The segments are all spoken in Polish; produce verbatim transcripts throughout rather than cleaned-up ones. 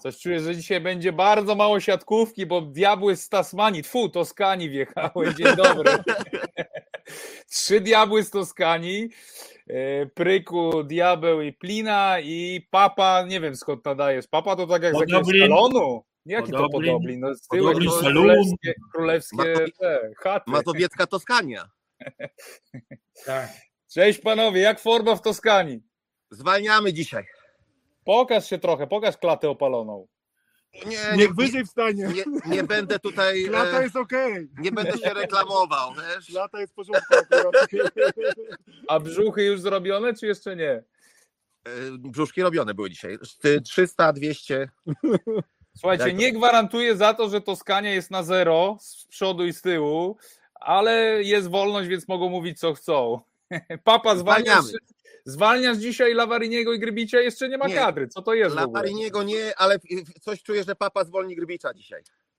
Coś czuję, że dzisiaj będzie bardzo mało siatkówki, bo diabły z Tasmanii, tfu, Toskanii wjechały. Dzień dobry. Trzy diabły z Toskanii. Pryku, Diabeł i Plina i Papa, nie wiem skąd nadajesz. Papa to tak jak z jakiegoś salonu. Jaki to Podoblin? No, z tyłu Podoblin królewskie, królewskie Mazowie... te, chaty. Mazowiecka Toskania. Tak. Cześć panowie, jak forma w Toskanii? Zwalniamy dzisiaj. Pokaż się trochę, pokaż klatę opaloną. Nie, Niech nie, wyżej wstanie. nie, nie będę tutaj. Klata e, jest okej. Okay. Nie będę się reklamował, wiesz? Klata jest w porządku. A brzuchy już zrobione, czy jeszcze nie? E, brzuszki robione były dzisiaj. trzysta, dwieście. Słuchajcie, Jak... nie gwarantuję za to, że Toskania jest na zero z przodu i z tyłu, ale jest wolność, więc mogą mówić co chcą. Papa, zwalniasz, zwalniasz dzisiaj Lavariniego i Grbicia? Jeszcze nie ma nie. kadry. Co to jest? Lavariniego nie, ale coś czuję, że Papa zwolni Grbicia dzisiaj.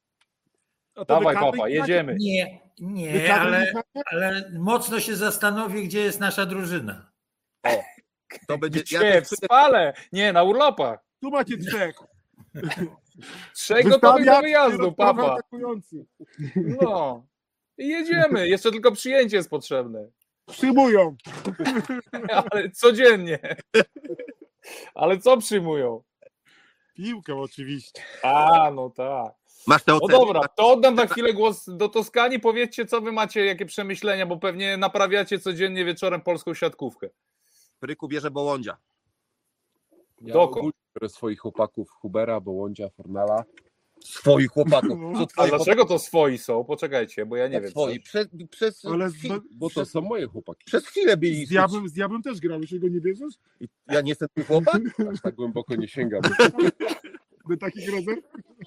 Dawaj Papa, jedziemy. Nie, nie, ale, ale mocno się zastanowię, gdzie jest nasza drużyna. O, to będzie... Gdzie? Ja w spale. Nie, na urlopach. Tu macie trzech. Trzech gotowych do wyjazdu, Papa. No. I jedziemy. Jeszcze tylko przyjęcie jest potrzebne. Przyjmują. Ale codziennie. Ale co przyjmują? Piłkę oczywiście. A, no tak. Masz te oceny? No dobra, to oddam na chwilę głos do Toskanii. Powiedzcie, co wy macie, jakie przemyślenia, bo pewnie naprawiacie codziennie wieczorem polską siatkówkę. Pryku bierze Bołądzia. Ja ogólnie biorę swoich chłopaków, Hubera, Bołądzia, Fornala. Swoich chłopaków. A dlaczego to swoi są? Poczekajcie, bo ja nie tak wiem. Swoi. Przez, przez, Ale chwil... Bo to są moje chłopaki. Przez chwilę byli. Z diabłem, z diabłem też grałeś, go nie bierzesz? Ja nie jestem twój chłopak? Aż tak głęboko nie sięgam. Do takich rezerw?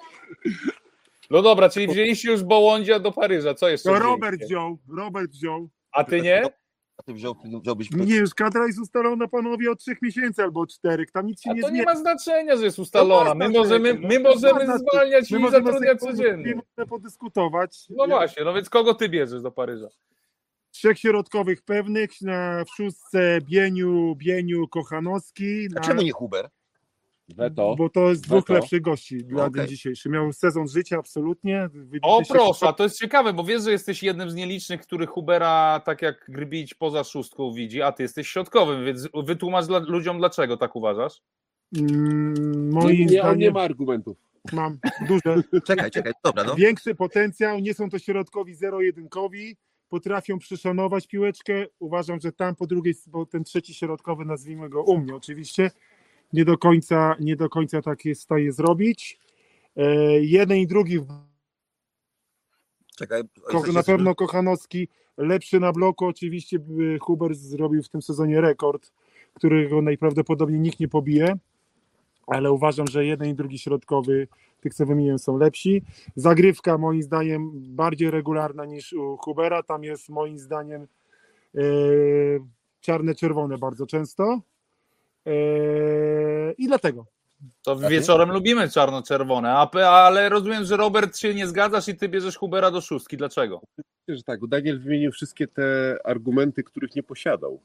No dobra, czyli wzięliście już Bołądzia do Paryża. Co jeszcze? To Robert wziął. Robert wziął. A ty nie? A ty wziął, wziąłbyś... Nie, już kadra jest ustalona, panowie, od trzech miesięcy albo od czterech. Tam nic się A nie to zmienia. nie ma znaczenia, że jest ustalona. My możemy, my możemy zwalniać i zatrudniać codziennie. Możemy podyskutować. No właśnie, no więc kogo ty bierzesz do Paryża? Trzech środkowych pewnych, na w szóstce Bieniu, Bieniu, Kochanowski. A na... czemu nie Huber? Weto. Bo to jest dwóch Weto. lepszych gości dla Okay. dnia dzisiejszy. Miał sezon życia absolutnie. O proszę, a to jest ciekawe, bo wiesz, że jesteś jednym z nielicznych, który Hubera tak jak Grbić poza szóstką widzi, a ty jesteś środkowym, więc wytłumacz dla, ludziom, dlaczego tak uważasz? Mm, moim Nie, nie, on zdaniem nie ma argumentów. mam duże. Czekaj, czekaj, dobra, no. Większy potencjał, nie są to środkowi zero-jedynkowi, potrafią przyszanować piłeczkę. Uważam, że tam po drugiej, bo ten trzeci środkowy, nazwijmy go u mnie oczywiście, nie do końca, nie do końca tak jest w stanie zrobić. E, jeden i drugi Czekaj. Ko- na pewno Kochanowski lepszy na bloku, oczywiście Huber zrobił w tym sezonie rekord, którego najprawdopodobniej nikt nie pobije, ale uważam, że jeden i drugi środkowy, tych co wymieniłem, są lepsi. Zagrywka moim zdaniem bardziej regularna niż u Hubera, tam jest moim zdaniem e, czarne-czerwone bardzo często e, i dlatego. To wieczorem lubimy czarno-czerwone, a, ale rozumiem, że Robert się nie zgadzasz i ty bierzesz Hubera do szóstki. Dlaczego? Myślę, że tak, Daniel wymienił wszystkie te argumenty, których nie posiadał.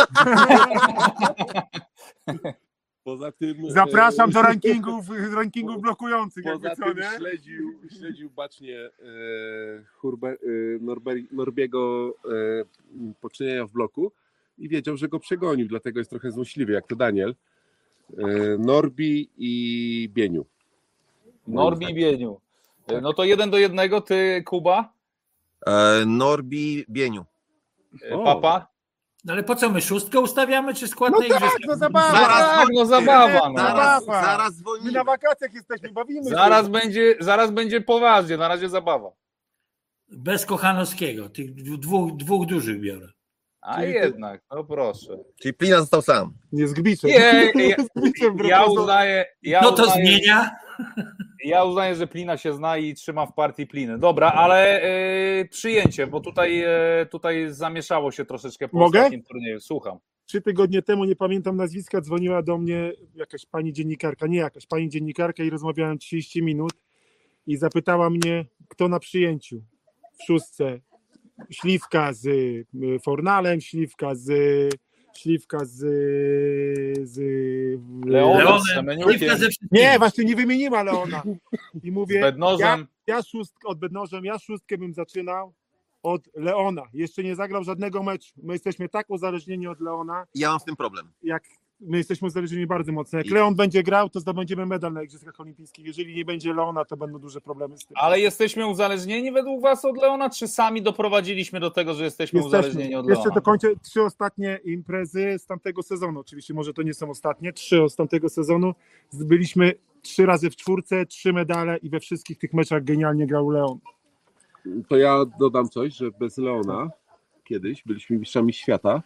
Poza tym... Zapraszam do rankingów, rankingów blokujących. Poza Jakby co, tym nie? śledził, śledził bacznie e, Hurbe, e, Norber, Norbiego e, poczynienia w bloku i wiedział, że go przegonił, dlatego jest trochę złośliwy, jak to Daniel. E, Norbi i Bieniu. Norbi i Bieniu. No to jeden do jednego, ty Kuba? E, Norbi, Bieniu. O. Papa? No ale po co my szóstkę ustawiamy, czy skład No na igrzyska? tak, no zabawa. Zaraz, Tak, no zabawa. No. Zaraz, Zabawa. zaraz My zwolnimy. na wakacjach jesteśmy, bawimy Zaraz się. będzie, zaraz będzie poważnie, na razie zabawa. Bez Kochanowskiego, tych dwóch, dwóch dużych biorę. A Czyli- jednak, no proszę. Czyli Plina został sam. Nie z Gbiczem. Nie, ja, Z Gbiczem ja propozycja. uznaję, ja No to uznaję, zmienia. ja uznaję, że Plina się zna i trzyma w partii Pliny. Dobra, ale e, przyjęcie, bo tutaj, e, tutaj zamieszało się troszeczkę po Mogę? ostatnim turnieju. Słucham. Trzy tygodnie temu, nie pamiętam nazwiska, dzwoniła do mnie jakaś pani dziennikarka, nie jakaś pani dziennikarka i rozmawiałem trzydzieści minut i zapytała mnie, kto na przyjęciu w szóstce. Śliwka z Fornalem, Śliwka z Śliwka z... z Leonem, Leonem, Semeniukiem, Śliwka ze wszystkimi. Nie, właśnie nie wymieniła Leona. I z mówię, ja, Bednożem. ja szóstkę od Bednożem, ja szóstkę bym zaczynał od Leona. Jeszcze nie zagrał żadnego meczu. My jesteśmy tak uzależnieni od Leona, Ja mam z tym problem. jak my jesteśmy uzależnieni bardzo mocno. Jak I- Leon będzie grał, to zdobędziemy medal na Igrzyskach Olimpijskich. Jeżeli nie będzie Leona, to będą duże problemy z tym. Ale jesteśmy uzależnieni według was od Leona, czy sami doprowadziliśmy do tego, że jesteśmy, uzależnieni od Jeszcze Leona? dokończę trzy ostatnie imprezy z tamtego sezonu. Oczywiście może to nie są ostatnie, trzy z tamtego sezonu. Byliśmy trzy razy w czwórce, trzy medale i we wszystkich tych meczach genialnie grał Leon. To ja dodam coś, że bez Leona kiedyś byliśmy mistrzami świata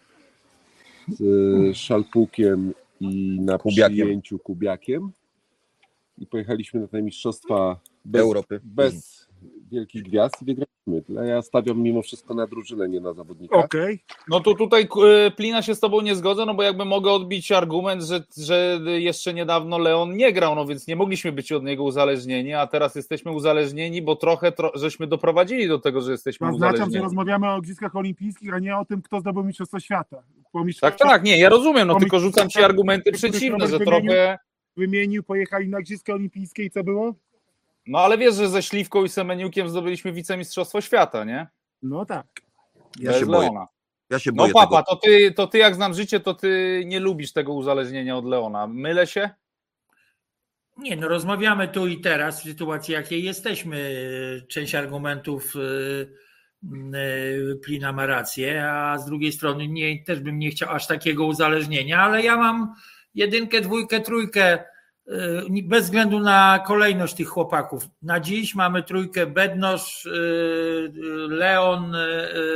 z Szalpukiem i na Kubiakiem. przyjęciu Kubiakiem i pojechaliśmy na te mistrzostwa bez, Europy. bez wielkich gwiazd i wygraliśmy. Ale ja stawiam mimo wszystko na drużynę, nie na zawodnika. Okej. No to tutaj y, Plina się z tobą nie zgodzę, no bo jakby mogę odbić argument, że, że jeszcze niedawno Leon nie grał, no więc nie mogliśmy być od niego uzależnieni, a teraz jesteśmy uzależnieni, bo trochę tro, żeśmy doprowadzili do tego, że jesteśmy Zaznaczam, że uzależnieni. rozmawiamy o Igrzyskach Olimpijskich, a nie o tym, kto zdobył Mistrzostwo Świata. Po Tak, mistrzostwach tak, nie, ja rozumiem, no Po tylko rzucam ci argumenty których przeciwne, że Robert wymienił? trochę... wymienił, pojechali na Igrzyska Olimpijskie i co było? No ale wiesz, że ze Śliwką i Semeniukiem zdobyliśmy wicemistrzostwo świata, nie? No tak. Ja Bez się boję. Leona. Ja się No boję papa, tego. to ty, to ty jak znam życie, to ty nie lubisz tego uzależnienia od Leona. Mylę się? Nie, no rozmawiamy tu i teraz w sytuacji, jakiej jesteśmy. Część argumentów y, y, Plina ma rację, a z drugiej strony nie, też bym nie chciał aż takiego uzależnienia, ale ja mam jedynkę, dwójkę, trójkę y, bez względu na kolejność tych chłopaków. Na dziś mamy trójkę Bednoż, y, y, Leon, y,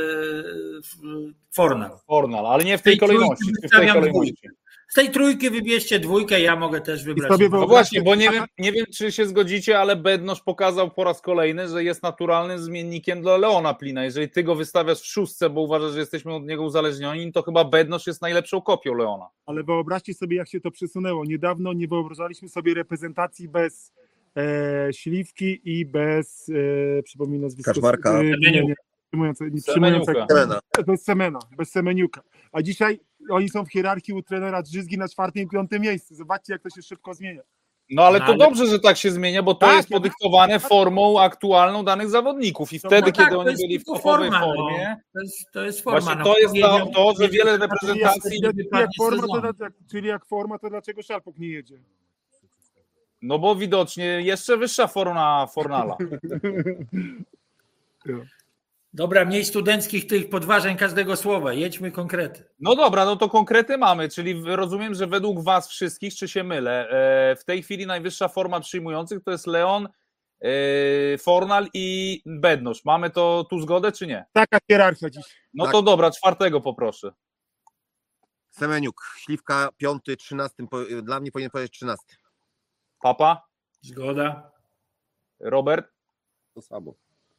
y, Fornal. Fornal, ale nie w tej tej trójki kolejności. Czy w tej wystawiam kolejności. Z tej trójki wybierzcie dwójkę, ja mogę też wybrać. sobie No wyobraźcie- właśnie, bo nie wiem, nie wiem, czy się zgodzicie, ale Bednoż pokazał po raz kolejny, że jest naturalnym zmiennikiem dla Leona Plina. Jeżeli ty go wystawiasz w szóstce, bo uważasz, że jesteśmy od niego uzależnioni, to chyba Bednoż jest najlepszą kopią Leona. Ale wyobraźcie sobie, jak się to przesunęło. Niedawno nie wyobrażaliśmy sobie reprezentacji bez e, Śliwki i bez, e, przypomnę nazwisko. Kaczmarka. E, nie, nie, przyjmujące, nie, przyjmujące, Semeniuka. Semena. bez Semena, bez Semeniuka. A dzisiaj oni są w hierarchii u trenera Drzyzgi na czwartym i piątym miejscu. Zobaczcie, jak to się szybko zmienia. No ale No, to ale- dobrze, że tak się zmienia, bo to Tak, jest no. podyktowane formą aktualną danych zawodników i To wtedy, no kiedy tak, to oni jest byli w tylko topowej forma, no. formie, To jest, to jest forma. właśnie no. to jest to, Powiedział- to, że wiele Czyli jak, reprezentacji, jak, jak, forma, to, sezonu. dla- czyli jak forma, to dlaczego Szalpuk nie jedzie? no bo widocznie jeszcze wyższa forma Fornala. Dobra, mniej studenckich tych podważań każdego słowa. Jedźmy konkrety. No dobra, no to konkrety mamy, czyli rozumiem, że według was wszystkich, czy się mylę, e, w tej chwili najwyższa forma przyjmujących to jest Leon, e, Fornal i Bednoż. Mamy to tu zgodę, czy nie? Taka hierarchia dziś. No Tak. to dobra, czwartego poproszę. Semeniuk, Śliwka piąty, trzynasty. po- Dla mnie powinien powiedzieć trzynasty. Papa, Zgoda. Robert, To samo.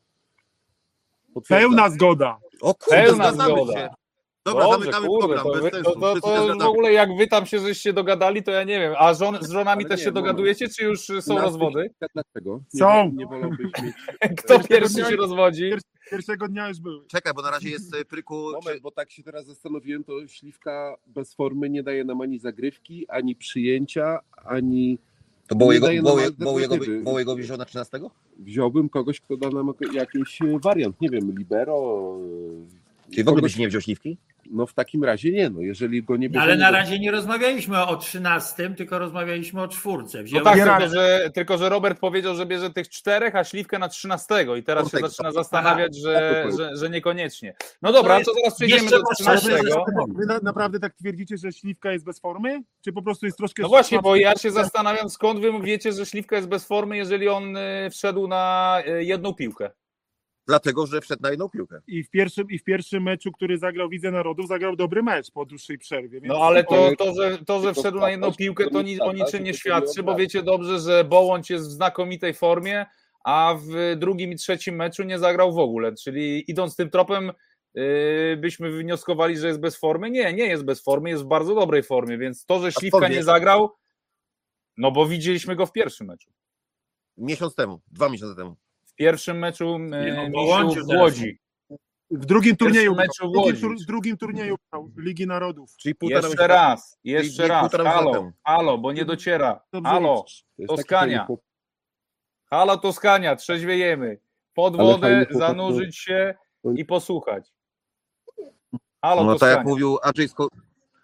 Potwierdzam. Pełna zgoda. O kurde, Pełna zgadzamy zgoda. się. Dobra, Dobrze, zamykamy kurde, program, to, bez wy, sensu. to, to, Wszyscy to się w zgadzamy. ogóle jak wy tam się żeście dogadali, to ja nie wiem. A żon, z żonami Ale też nie, się moment. dogadujecie, czy już są Na rozwody? tych- Dlaczego? Nie, Są. Nie wolałbyś mieć... Kto Pierwszego pierwszy dnia- się rozwodzi? Pierwszego dnia już były. Czekaj, bo na razie jest e, Pryku. Moment, bo tak się teraz zastanowiłem, to Śliwka bez formy nie daje nam ani zagrywki, ani przyjęcia, ani... To Bołego, nie daje nam Bołego, Bołego, alternatywy. Bołego wziął na trzynastego? Wziąłbym kogoś, kto da nam jakiś wariant, nie wiem, libero... Czyli w ogóle kogoś- byś nie wziął Śliwki? No w takim razie nie, no jeżeli go nie No, bierzemy... ale na do- razie nie rozmawialiśmy o trzynastym, tylko rozmawialiśmy o czwórce. No Wziąłeś- tak, Wziąłem- tylko że, tylko że Robert powiedział, że bierze tych czterech, a Śliwkę na trzynastego i teraz się Czwartego. zaczyna zastanawiać, Aha. że, że, że niekoniecznie. No dobra, To to zaraz przejdziemy jeszcze do masz trzynastego. szansę, Wy na, naprawdę tak twierdzicie, że Śliwka jest bez formy? Czy po prostu jest troszkę... No właśnie, bo ja się zastanawiam, skąd wy wiecie, że Śliwka jest bez formy, jeżeli on y, wszedł na y, jedną piłkę. Dlatego, że wszedł na jedną piłkę. I w pierwszym, I w pierwszym meczu, który zagrał w Lidze Narodów, zagrał dobry mecz po dłuższej przerwie. Więc... No ale to, to, że, to, że wszedł na jedną piłkę, to ni, o Tak, niczym nie świadczy, bo wiecie dobrze, że Bołądź jest w znakomitej formie, a w drugim i trzecim meczu nie zagrał w ogóle, czyli idąc tym tropem yy, byśmy wnioskowali, że jest bez formy. Nie, nie jest bez formy, jest w bardzo dobrej formie, więc to, że Śliwka skąd nie wiesz? zagrał, no bo widzieliśmy go w pierwszym meczu. Miesiąc temu, dwa miesiące temu. W pierwszym meczu Nie, yy, no, Misiu Bołądziu w teraz. Łodzi. W drugim turnieju, meczu w w drugim, Łodzi. tur, w drugim turnieju Ligi Narodów. Czyli półtora Jeszcze raz, jeszcze czyli raz, półtora miesiąca halo, temu. halo, bo nie dociera, Dobrze halo, liczysz. To jest taki Toskania. fajny chłop- halo Toskania, trzeźwiejemy, pod Ale wodę, fajny chłopak, zanurzyć się to- i posłuchać. Halo No tak Toskania, jak mówił Andrzej Skorupa.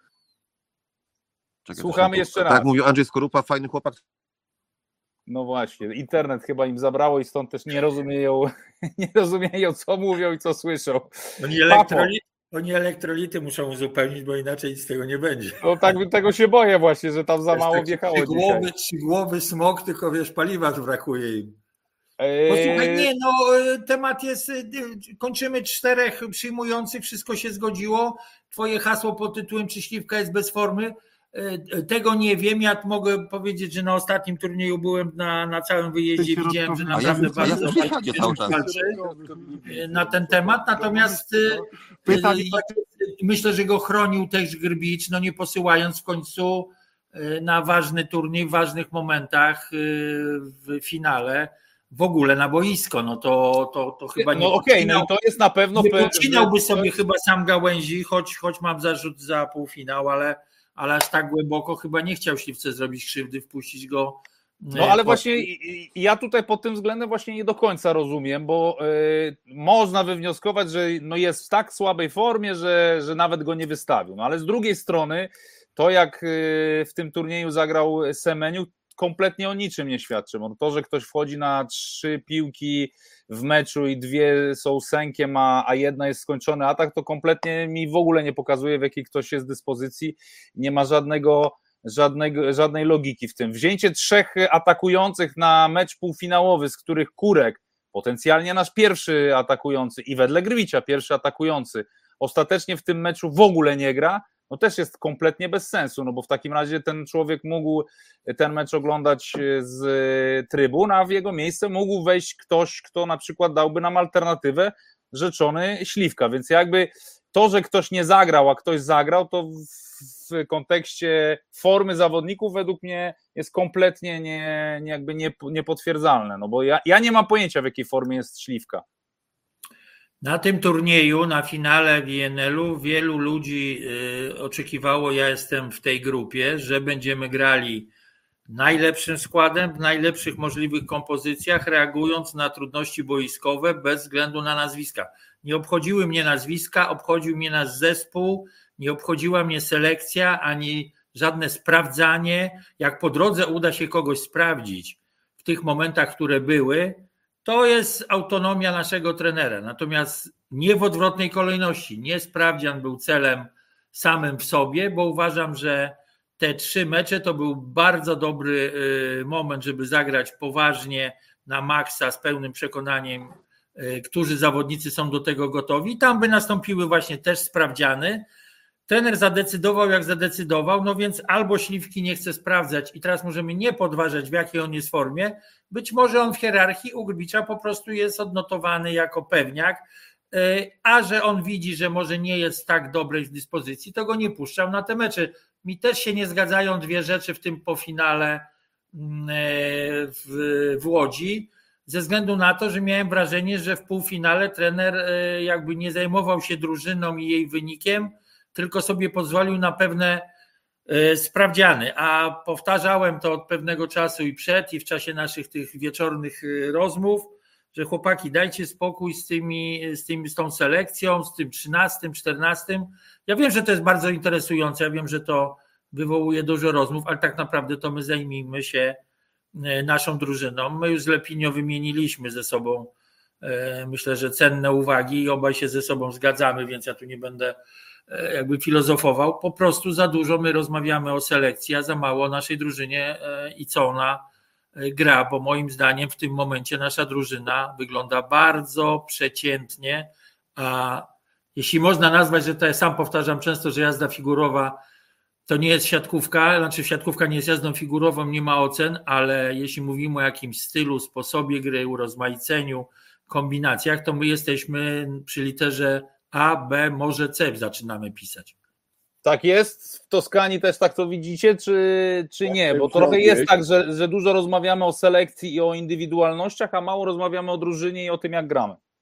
Słuchamy jeszcze Tak raz. jak mówił Andrzej Skorupa, fajny chłopak. no właśnie, internet chyba im zabrało i stąd też nie rozumieją, nie rozumieją co mówią i co słyszą. Oni, elektrolit, oni elektrolity muszą uzupełnić, bo inaczej z tego nie będzie. No tak, tego się boję właśnie, że tam za Jest mało taki wjechało dzisiaj. trzygłowy, trzygłowy smok, tylko wiesz, paliwa tu brakuje im. Eee, Posłuchaj, nie, no temat jest, kończymy czterech przyjmujących, wszystko się zgodziło. Twoje hasło pod tytułem czy Śliwka jest bez formy, tego nie wiem. Ja mogę powiedzieć, że na ostatnim turnieju byłem na, na całym wyjeździe, Ty widziałem, że środkowy. A ja- naprawdę a ja bardzo w Szlichacie cały czas. walczy na ten temat, natomiast Pytali, ja myślę, że go chronił też Grbicz, no nie posyłając w końcu na ważny turniej, w ważnych momentach w finale w ogóle na boisko, no to, to, to chyba nie no okej, no i to jest na pewno nie pe- podcinałby że- sobie chyba sam Gałęzi, choć, choć mam zarzut za półfinał, ale, ale aż tak głęboko chyba nie chciał Śliwce zrobić krzywdy, wpuścić go. No ale właśnie i- i ja tutaj pod tym względem właśnie nie do końca rozumiem, bo y, można wywnioskować, że no jest w tak słabej formie, że, że nawet go nie wystawił. No ale z drugiej strony to jak y, w tym turnieju zagrał Semeniuk, kompletnie o niczym nie świadczy. Bo to, że ktoś wchodzi na trzy piłki w meczu i dwie są sękiem, a, a jedna jest skończony atak, to kompletnie mi w ogóle nie pokazuje, w jakiej ktoś jest dyspozycji. Nie ma żadnego Żadnego, żadnej logiki w tym. Wzięcie trzech atakujących na mecz półfinałowy, z których Kurek, potencjalnie nasz pierwszy atakujący i wedle Grwicza pierwszy atakujący, ostatecznie w tym meczu w ogóle nie gra, no też jest kompletnie bez sensu, no bo w takim razie ten człowiek mógł ten mecz oglądać z trybun, a w jego miejsce mógł wejść ktoś, kto na przykład dałby nam alternatywę, rzeczony Śliwka, więc jakby to, że ktoś nie zagrał, a ktoś zagrał, to w kontekście formy zawodników według mnie jest kompletnie nie, nie, jakby nie, niepotwierdzalne, no bo ja, ja nie mam pojęcia, w jakiej formie jest Śliwka. Na tym turnieju, na finale w I N L-u wielu ludzi y, oczekiwało, ja jestem w tej grupie, że będziemy grali najlepszym składem, w najlepszych możliwych kompozycjach, reagując na trudności boiskowe bez względu na nazwiska. Nie obchodziły mnie nazwiska, obchodził mnie nasz zespół, nie obchodziła mnie selekcja, ani żadne sprawdzanie. Jak po drodze uda się kogoś sprawdzić w tych momentach, które były, to jest autonomia naszego trenera. Natomiast nie w odwrotnej kolejności. Nie sprawdzian był celem samym w sobie, bo uważam, że te trzy mecze to był bardzo dobry moment, żeby zagrać poważnie na maksa z pełnym przekonaniem, którzy zawodnicy są do tego gotowi. Tam by nastąpiły właśnie też sprawdziany. Trener zadecydował jak zadecydował, no więc albo Śliwki nie chce sprawdzać i teraz możemy nie podważać, w jakiej on jest formie. Być może on w hierarchii u Grbicza po prostu jest odnotowany jako pewniak, a że on widzi, że może nie jest w tak dobrej dyspozycji, to go nie puszczał na te mecze. Mi też się nie zgadzają dwie rzeczy w tym po finale w, w Łodzi, ze względu na to, że miałem wrażenie, że w półfinale trener jakby nie zajmował się drużyną i jej wynikiem, tylko sobie pozwolił na pewne sprawdziany, a powtarzałem to od pewnego czasu i przed, i w czasie naszych tych wieczornych rozmów, że chłopaki, dajcie spokój z tymi, z tymi, z tą selekcją, z tym trzynastym, czternastym. Ja wiem, że to jest bardzo interesujące, ja wiem, że to wywołuje dużo rozmów, ale tak naprawdę to my zajmijmy się naszą drużyną. My już z Lepinio wymieniliśmy ze sobą, myślę, że cenne uwagi i obaj się ze sobą zgadzamy, więc ja tu nie będę jakby filozofował. Po prostu za dużo my rozmawiamy o selekcji, a za mało o naszej drużynie i co ona gra, bo moim zdaniem w tym momencie nasza drużyna wygląda bardzo przeciętnie, a jeśli można nazwać, że to ja sam powtarzam często, że jazda figurowa to nie jest siatkówka, znaczy siatkówka nie jest jazdą figurową, nie ma ocen, ale jeśli mówimy o jakimś stylu, sposobie gry, urozmaiceniu, kombinacjach, to my jesteśmy przy literze A, B, może C zaczynamy pisać. Tak jest? W Toskanii też tak to widzicie, czy, czy nie? Bo trochę jest tak, że, że dużo rozmawiamy o selekcji i o indywidualnościach, a mało rozmawiamy o drużynie i o tym, jak gramy.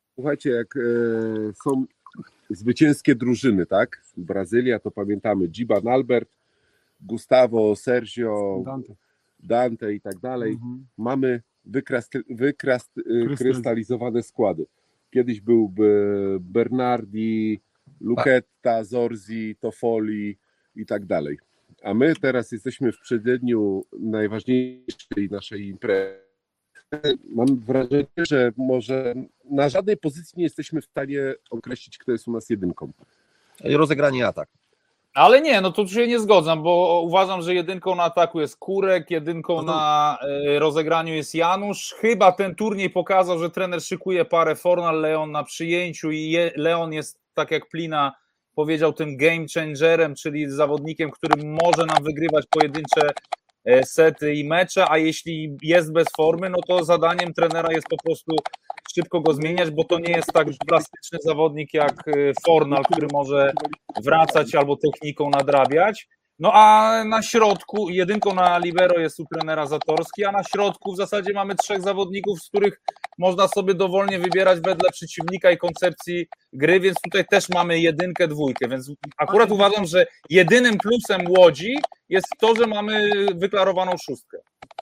Słuchajcie, jak e, są zwycięskie drużyny, tak? Brazylia, to pamiętamy Giban Albert, Gustavo, Sergio, Dante. Dante i tak dalej. Mhm. Mamy wykrast, wykrast, e, Krystal- krystalizowane składy. Kiedyś był e, Bernardi, Luketta, Zorzi, Toffoli i tak dalej. A my teraz jesteśmy w przededniu najważniejszej naszej imprezy. Mam wrażenie, że może na żadnej pozycji nie jesteśmy w stanie określić, kto jest u nas jedynką. Rozegranie atak. Ale nie, no tu się nie zgodzam, bo uważam, że jedynką na ataku jest Kurek, jedynką No to- na e, rozegraniu jest Janusz. Chyba ten turniej pokazał, że trener szykuje parę Fornal, Leon na przyjęciu i je, Leon jest, tak jak Plina powiedział, tym game changerem, czyli zawodnikiem, który może nam wygrywać pojedyncze e, sety i mecze, a jeśli jest bez formy, no to zadaniem trenera jest po prostu szybko go zmieniać, bo to nie jest tak plastyczny zawodnik jak e, Fornal, który może wracać albo techniką nadrabiać. No a na środku, jedynką na libero jest u trenera Zatorski, a na środku w zasadzie mamy trzech zawodników, z których można sobie dowolnie wybierać wedle przeciwnika i koncepcji gry, więc tutaj też mamy jedynkę, dwójkę, więc akurat uważam, że jedynym plusem Łodzi jest to, że mamy wyklarowaną szóstkę.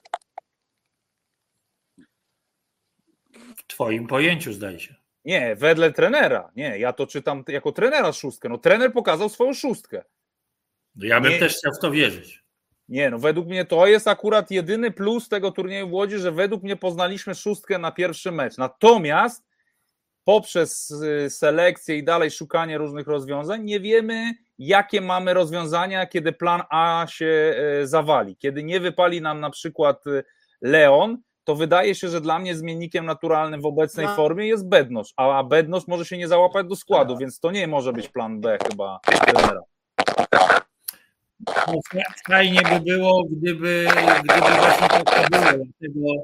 W twoim pojęciu, zdaje się. Nie, wedle trenera, nie, ja to czytam jako trenera szóstkę, no trener pokazał swoją szóstkę. No ja bym Nie. też chciał w to wierzyć. Nie, no według mnie to jest akurat jedyny plus tego turnieju w Łodzi, że według mnie poznaliśmy szóstkę na pierwszy mecz. Natomiast poprzez y, selekcję i dalej szukanie różnych rozwiązań nie wiemy, jakie mamy rozwiązania, kiedy plan A się y, zawali. Kiedy nie wypali nam na przykład y, Leon, to wydaje się, że dla mnie zmiennikiem naturalnym w obecnej No. formie jest Bednosz, a Bednosz może się nie załapać do składu, więc to nie może być plan B chyba trenera. No, fajnie by było, gdyby, gdyby właśnie tak to było. Dlatego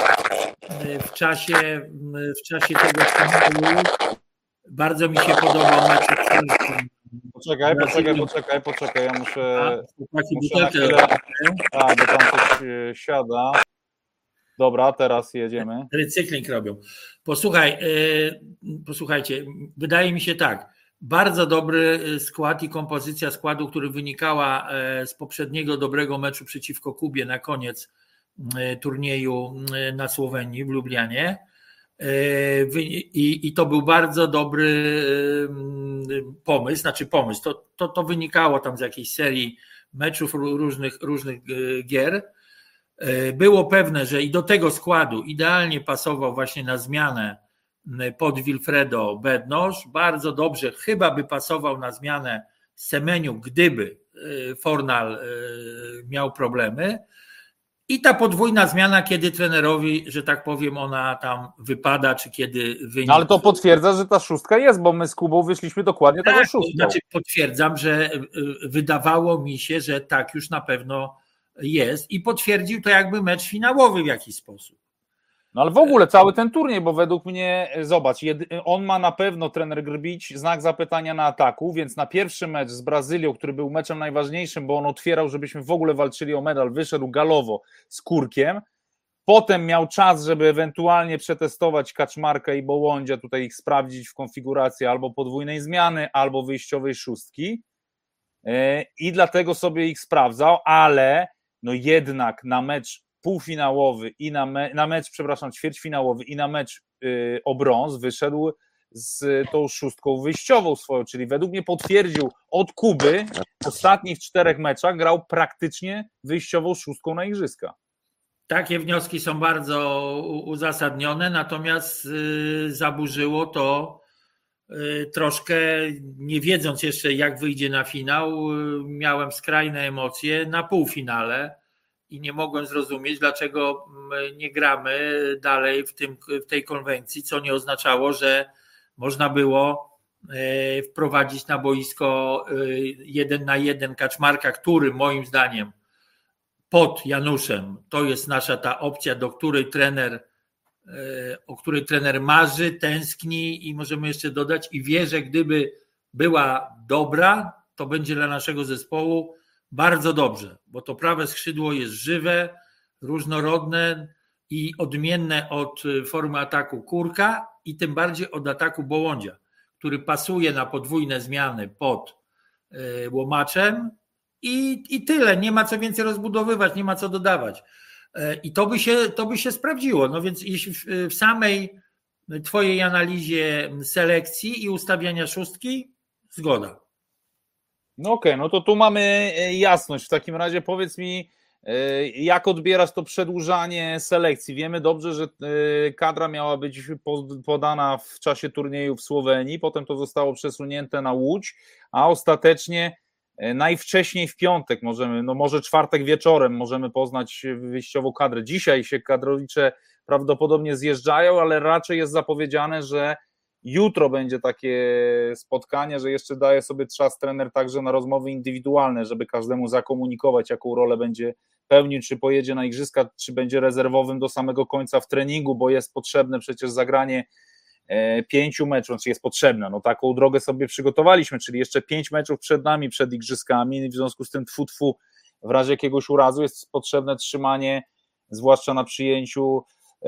w czasie, w czasie tego turnieju bardzo mi się podobał mecz z Chelsea. Poczekaj, poczekaj, poczekaj, poczekaj, ja muszę... A, chłopaki muszę na butelkę chwilę- A, bo tam coś e, siada. Dobra, teraz jedziemy. recykling robią. Posłuchaj, y, posłuchajcie, wydaje mi się tak, bardzo dobry skład i kompozycja składu, który wynikała e, z poprzedniego dobrego meczu przeciwko Kubie na koniec e, turnieju e, na Słowenii w Lublianie. E, wy- I, I to był bardzo dobry e, pomysł, znaczy pomysł, to, to, to wynikało tam z jakiejś serii meczów ró- różnych, różnych e, gier. E, Było pewne, że i do tego składu idealnie pasował właśnie na zmianę pod Wilfredo Bednosz. Bardzo dobrze, chyba by pasował na zmianę Semeniuk, gdyby e, Fornal e, miał problemy. I ta podwójna zmiana, kiedy trenerowi, że tak powiem, ona tam wypada, czy kiedy wynik... No ale to potwierdza, że ta szóstka jest, bo my z Kubą wyszliśmy dokładnie taką Tak, to szóstką. znaczy potwierdzam, że y, wydawało mi się, że tak już na pewno jest i potwierdził to jakby mecz finałowy w jakiś sposób. No ale w ogóle cały ten turniej, bo według mnie, zobacz, jedy, on ma na pewno, trener Grbić, znak zapytania na ataku, więc na pierwszy mecz z Brazylią, który był meczem najważniejszym, bo on otwierał, żebyśmy w ogóle walczyli o medal, wyszedł galowo z Kurkiem, potem miał czas, żeby ewentualnie przetestować Kaczmarka i Bołądzia, tutaj ich sprawdzić w konfiguracji albo podwójnej zmiany, albo wyjściowej szóstki i dlatego sobie ich sprawdzał, ale no jednak na mecz półfinałowy i na, me, na mecz, przepraszam, ćwierćfinałowy i na mecz yy, o brąz wyszedł z tą szóstką wyjściową swoją, czyli według mnie potwierdził od Kuby w ostatnich czterech meczach grał praktycznie wyjściową szóstką na igrzyska. Takie wnioski są bardzo uzasadnione, natomiast yy, zaburzyło to yy, troszkę, nie wiedząc jeszcze jak wyjdzie na finał, yy, miałem skrajne emocje na półfinale i nie mogłem zrozumieć, dlaczego nie gramy dalej w, tym, w tej konwencji, co nie oznaczało, że można było wprowadzić na boisko jeden na jeden Kaczmarka, który moim zdaniem pod Januszem to jest nasza ta opcja, do której trener, o której trener marzy, tęskni i możemy jeszcze dodać i wie, że gdyby była dobra, to będzie dla naszego zespołu bardzo dobrze, bo to prawe skrzydło jest żywe, różnorodne, i odmienne od formy ataku Kurka i tym bardziej od ataku Bołądzia, który pasuje na podwójne zmiany pod Łomaczem i, i tyle. Nie ma co więcej rozbudowywać, nie ma co dodawać. I to by się, to by się sprawdziło. No więc jeśli w, w samej twojej analizie selekcji i ustawiania szóstki, zgoda. No okej, okay, no to tu mamy jasność. W takim razie powiedz mi, jak odbierasz to przedłużanie selekcji? Wiemy dobrze, że kadra miała być podana w czasie turnieju w Słowenii, potem to zostało przesunięte na Łódź, a ostatecznie najwcześniej w piątek możemy, no może czwartek wieczorem możemy poznać wyjściową kadrę. Dzisiaj się kadrowicze prawdopodobnie zjeżdżają, ale raczej jest zapowiedziane, że jutro będzie takie spotkanie, że jeszcze daje sobie czas trener także na rozmowy indywidualne, żeby każdemu zakomunikować, jaką rolę będzie pełnił, czy pojedzie na igrzyska, czy będzie rezerwowym do samego końca w treningu, bo jest potrzebne przecież zagranie pięciu meczów, czy jest potrzebna, no taką drogę sobie przygotowaliśmy, czyli jeszcze pięć meczów przed nami, przed igrzyskami, w związku z tym tfu, tfu, w razie jakiegoś urazu jest potrzebne trzymanie, zwłaszcza na przyjęciu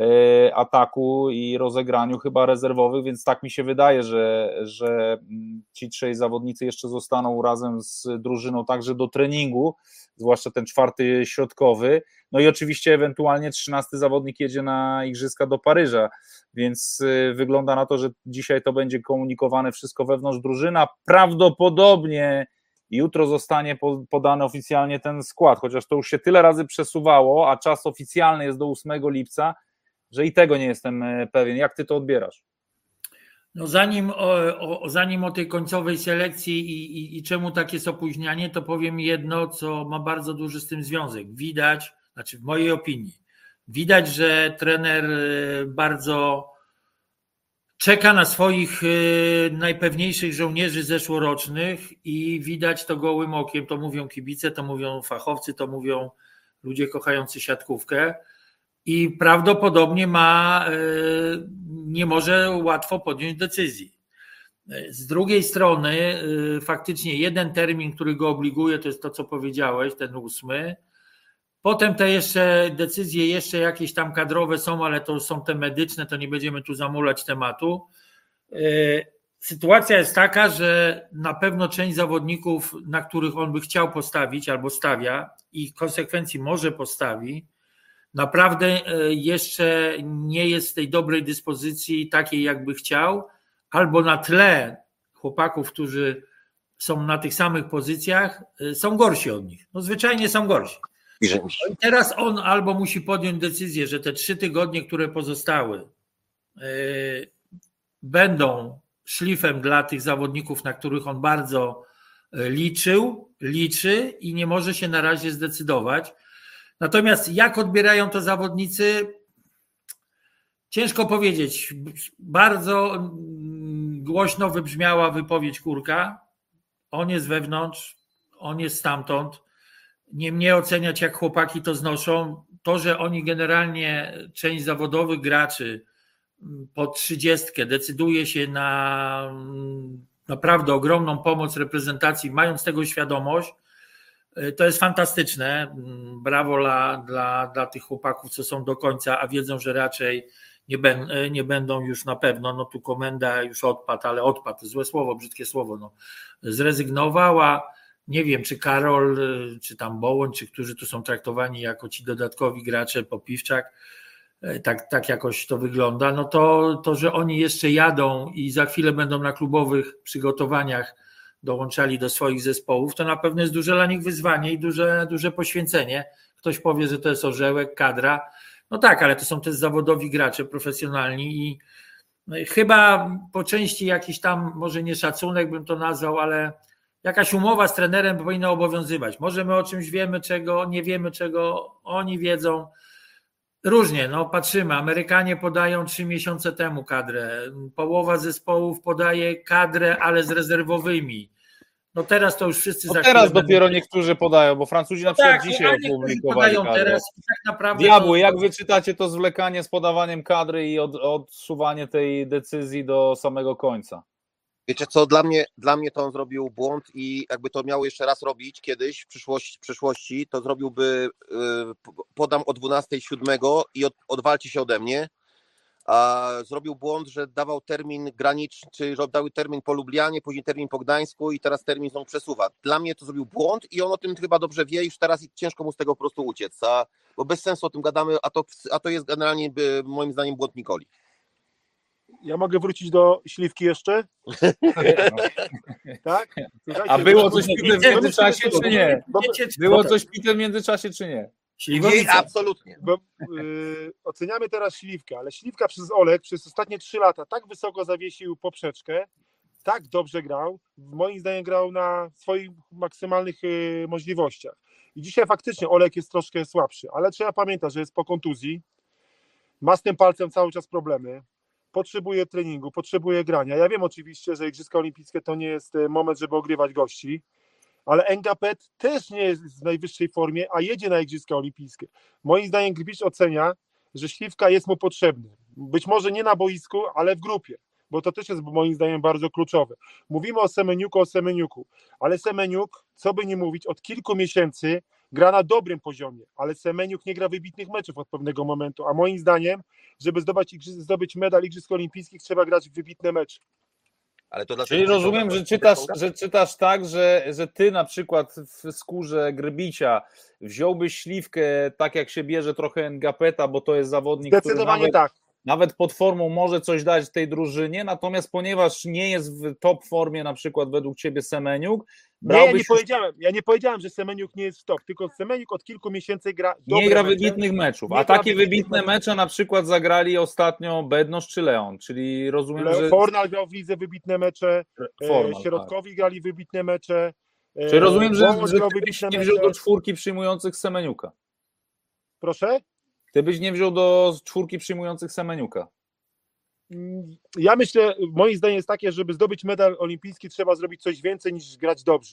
ataku i rozegraniu chyba rezerwowych, więc tak mi się wydaje, że, że ci trzej zawodnicy jeszcze zostaną razem z drużyną także do treningu, zwłaszcza ten czwarty środkowy, no i oczywiście ewentualnie trzynasty zawodnik jedzie na igrzyska do Paryża, więc wygląda na to, że dzisiaj to będzie komunikowane wszystko wewnątrz drużyna, prawdopodobnie jutro zostanie podany oficjalnie ten skład, chociaż to już się tyle razy przesuwało, a czas oficjalny jest do ósmego lipca, że i tego nie jestem pewien. Jak ty to odbierasz? No zanim o, o, zanim o tej końcowej selekcji i, i, i czemu takie jest opóźnianie, to powiem jedno, co ma bardzo duży z tym związek. Widać, znaczy w mojej opinii, widać, że trener bardzo czeka na swoich najpewniejszych żołnierzy zeszłorocznych i widać to gołym okiem. To mówią kibice, to mówią fachowcy, to mówią ludzie kochający siatkówkę. I prawdopodobnie ma, nie może łatwo podjąć decyzji. Z drugiej strony faktycznie jeden termin, który go obliguje, to jest to, co powiedziałeś, ten ósmy. Potem te jeszcze decyzje, jeszcze jakieś tam kadrowe są, ale to są te medyczne, to nie będziemy tu zamulać tematu. Sytuacja jest taka, że na pewno część zawodników, na których on by chciał postawić albo stawia i w konsekwencji może postawi, naprawdę jeszcze nie jest w tej dobrej dyspozycji takiej, jakby chciał, albo na tle chłopaków, którzy są na tych samych pozycjach, są gorsi od nich. No zwyczajnie są gorsi. I teraz on albo musi podjąć decyzję, że te trzy tygodnie, które pozostały, będą szlifem dla tych zawodników, na których on bardzo liczył, liczy i nie może się na razie zdecydować. Natomiast jak odbierają to zawodnicy, ciężko powiedzieć. Bardzo głośno wybrzmiała wypowiedź Kurka. On jest wewnątrz, on jest stamtąd. Nie mnie oceniać, jak chłopaki to znoszą. To, że oni generalnie, część zawodowych graczy po trzydziestkę decyduje się na naprawdę ogromną pomoc reprezentacji, mając tego świadomość, to jest fantastyczne. Brawo dla, dla, dla tych chłopaków, co są do końca, a wiedzą, że raczej nie, ben, nie będą już na pewno. No tu komenda już odpadł, ale odpadł, złe słowo, brzydkie słowo. No. Zrezygnowała. Nie wiem, czy Karol, czy tam Bołoń, czy którzy tu są traktowani jako ci dodatkowi gracze, Popiwczak, tak, tak jakoś to wygląda. No to, to, że oni jeszcze jadą i za chwilę będą na klubowych przygotowaniach dołączali do swoich zespołów, to na pewno jest duże dla nich wyzwanie i duże, duże poświęcenie. Ktoś powie, że to jest orzełek, kadra. No tak, ale to są też zawodowi gracze profesjonalni i chyba po części jakiś tam, może nie szacunek bym to nazwał, ale jakaś umowa z trenerem powinna obowiązywać. Może my o czymś wiemy, czego nie wiemy, czego oni wiedzą. Różnie, no patrzymy. Amerykanie podają trzy miesiące temu kadrę. Połowa zespołów podaje kadrę, ale z rezerwowymi. No teraz to już wszyscy no za teraz chwilę dopiero będą... niektórzy podają, bo Francuzi na no przykład tak, dzisiaj opublikowali kadrę. Teraz i tak naprawdę Diabły, to... jak wyczytacie to zwlekanie z podawaniem kadry i od, odsuwanie tej decyzji do samego końca? Wiecie co, dla mnie, dla mnie to on zrobił błąd i jakby to miało jeszcze raz robić kiedyś w przyszłości, w przyszłości to zrobiłby, yy, podam o dwunastej siódmego i od, odwalcie się ode mnie, a zrobił błąd, że dawał termin graniczny, czy dał termin po Lublianie, później termin po Gdańsku i teraz termin znowu przesuwa. Dla mnie to zrobił błąd i on o tym chyba dobrze wie, już teraz ciężko mu z tego po prostu uciec, a, bo bez sensu o tym gadamy, a to, a to jest generalnie moim zdaniem błąd Nikoli. Ja mogę wrócić do Śliwki jeszcze? Tak? Słuchajcie, A było bo- coś bo- pite w bo- międzyczasie, czy nie? bo- Wiecie, Było coś pite w międzyczasie, czy nie? Nie, Śliwowice. absolutnie. Bo, yy, oceniamy teraz Śliwkę, ale Śliwka przez Olek przez ostatnie trzy lata tak wysoko zawiesił poprzeczkę, tak dobrze grał, moim zdaniem grał na swoich maksymalnych yy, możliwościach. I dzisiaj faktycznie Olek jest troszkę słabszy, ale trzeba pamiętać, że jest po kontuzji, ma z tym palcem cały czas problemy, potrzebuje treningu, potrzebuje grania. Ja wiem oczywiście, że Igrzyska Olimpijskie to nie jest moment, żeby ogrywać gości, ale Engapet też nie jest w najwyższej formie, a jedzie na Igrzyska Olimpijskie. Moim zdaniem Grbić ocenia, że Śliwka jest mu potrzebny. Być może nie na boisku, ale w grupie, bo to też jest moim zdaniem bardzo kluczowe. Mówimy o Semeniuku, o Semeniuku, ale Semeniuk, co by nie mówić, od kilku miesięcy gra na dobrym poziomie, ale Semeniuk nie gra wybitnych meczów od pewnego momentu, a moim zdaniem, żeby zdobyć, zdobyć medal Igrzysk Olimpijskich, trzeba grać w wybitne mecze. Ale to dlaczego Czyli rozumiem, przeciąga? że czytasz, że czytasz tak, że, że ty na przykład w skórze Grbicia wziąłbyś Śliwkę tak jak się bierze trochę Engapeta, bo to jest zawodnik, który Zdecydowanie nawet, tak. nawet pod formą może coś dać tej drużynie, natomiast ponieważ nie jest w top formie na przykład według ciebie Semeniuk, Nie, ja nie brałbyś powiedziałem, ja nie powiedziałem, że Semeniuk nie jest w top, tylko Semeniuk od kilku miesięcy gra nie dobre gra mecze. wybitnych meczów, Nie a gra takie wybitnych wybitne meczów. mecze na przykład zagrali ostatnio Bednosz czy Leon, czyli rozumiem, Leo że Fornal grał w lidze wybitne mecze, Formal, e, środkowi grali wybitne mecze. e, Czyli rozumiem, że, Wołosz że grał ty byś wybitne nie wziął mecze. do czwórki przyjmujących Semeniuka. Proszę? Ty byś nie wziął do czwórki przyjmujących Semeniuka. Mm, Ja myślę, moim zdaniem jest takie, żeby zdobyć medal olimpijski, trzeba zrobić coś więcej niż grać dobrze.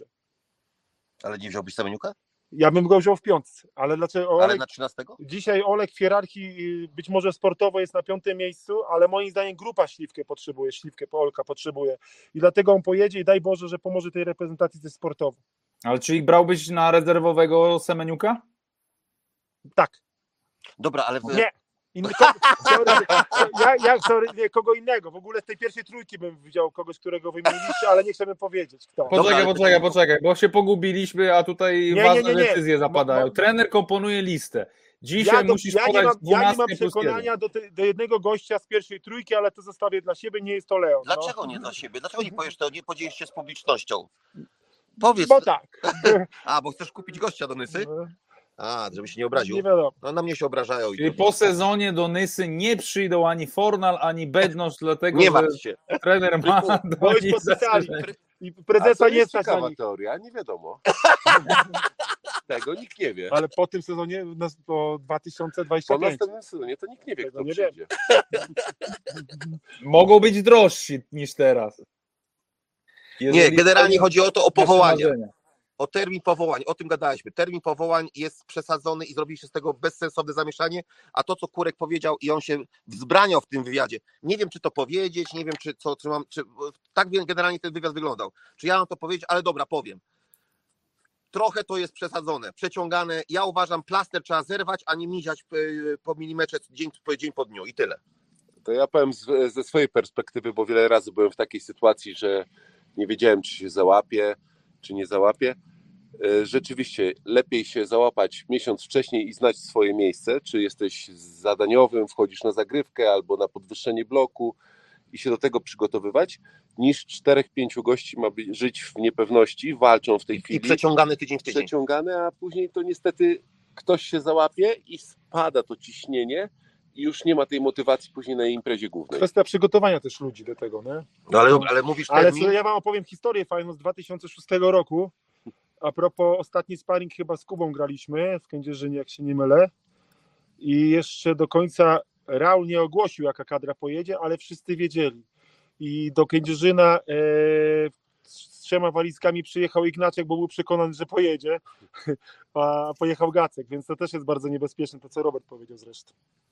Ale nie wziąłbyś Semeniuka? Ja bym go wziął w piątce, ale dlaczego Ale Olek, na trzynastego? dzisiaj Olek w hierarchii y, być może sportowo jest na piątym miejscu, ale moim zdaniem grupa Śliwkę potrzebuje, Śliwkę Olka potrzebuje i dlatego on pojedzie i daj Boże, że pomoże tej reprezentacji też sportowo. Ale czyli brałbyś na rezerwowego Semeniuka? Tak. Dobra, ale... W... Nie. Inny, ko, sorry, ja, ja, sorry, nie, kogo innego. W ogóle z tej pierwszej trójki bym wziął kogoś, którego wymieniliście, ale nie chcemy powiedzieć kto. Poczekaj, ale poczekaj, to- poczekaj, bo się pogubiliśmy, a tutaj Nie, ważne nie, nie, nie. decyzje zapadają. Mo- mo- Trener komponuje listę. Dzisiaj Ja, do, musisz ja, nie podać mam, ja nie dwunastkę mam plus przekonania do, te, do jednego gościa z pierwszej trójki, ale to zostawię dla siebie, nie jest to Leon. Dlaczego no. nie dla siebie? Dlaczego nie powiesz to, nie podzielisz się z publicznością? Powiedz. Bo tak. A, bo chcesz kupić gościa do Nysy? A, żeby się nie obraził. Nie wiadomo. No na mnie się obrażają. I Czyli to- po sezonie do Nysy nie przyjdą ani Fornal, ani Bednosz, dlatego Nie że martw się. trener ma do Bo już nich podpisali. zastrzeżenia. I A prezesa to nie jest stać na ciekawa nich. teoria, nie wiadomo. Tego nikt nie wie. Ale po tym sezonie na- po dwa tysiące Po dwudziestym piątym. następnym sezonie to nikt nie wie, Tego kto nie przyjdzie. Mogą być drożsi niż teraz. Nie, Jeżeli generalnie chodzi o to, o nasze powołania. marzenia. O termin powołań, o tym gadaliśmy. Termin powołań jest przesadzony i zrobiliście z tego bezsensowne zamieszanie, a to, co Kurek powiedział i on się wzbraniał w tym wywiadzie, nie wiem, czy to powiedzieć, nie wiem, czy co, czy mam, czy, tak generalnie ten wywiad wyglądał. Czy ja mam to powiedzieć, ale dobra, powiem. Trochę to jest przesadzone, przeciągane. Ja uważam, plaster trzeba zerwać, a nie miziać po milimetrze dzień, dzień po dniu i tyle. To ja powiem z, ze swojej perspektywy, bo wiele razy byłem w takiej sytuacji, że nie wiedziałem, czy się załapie, czy nie załapie. Rzeczywiście lepiej się załapać miesiąc wcześniej i znać swoje miejsce, czy jesteś zadaniowym, wchodzisz na zagrywkę albo na podwyższenie bloku i się do tego przygotowywać, niż czterech, pięciu gości ma być, żyć w niepewności, walczą w tej chwili. I przeciągany tydzień w tydzień. Przeciągane, a później to niestety ktoś się załapie i spada to ciśnienie i już nie ma tej motywacji później na imprezie głównej. Kwestia przygotowania też ludzi do tego, nie? No ale, ale mówisz Ale termin? co, ja wam opowiem historię fajną z dwa tysiące szóstego roku. A propos ostatni sparring chyba z Kubą graliśmy w Kędzierzynie, jak się nie mylę. I jeszcze do końca Raul nie ogłosił, jaka kadra pojedzie, ale wszyscy wiedzieli. I do Kędzierzyna e, z trzema walizkami przyjechał Ignaczek, bo był przekonany, że pojedzie, a pojechał Gacek, więc to też jest bardzo niebezpieczne, to co Robert powiedział zresztą.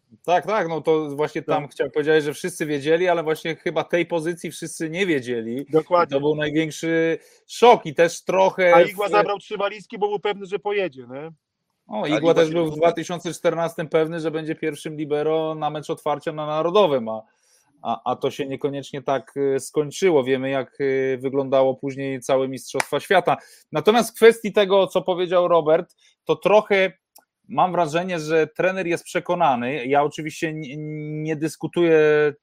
Tak, tak, no to właśnie tam Tak. chciałem powiedzieć, że wszyscy wiedzieli, ale właśnie chyba tej pozycji wszyscy nie wiedzieli. Dokładnie. To był największy szok i też trochę... A Igła w- zabrał trzy walizki, bo był pewny, że pojedzie, nie? O, A Igła Igła też się był w rozumie. dwa tysiące czternastym pewny, że będzie pierwszym libero na mecz otwarcia na Narodowym, a, a, a to się niekoniecznie tak y, skończyło. Wiemy, jak y, wyglądało później całe Mistrzostwa Świata. Natomiast w kwestii tego, co powiedział Robert, to trochę mam wrażenie, że trener jest przekonany. Ja oczywiście nie, nie dyskutuję,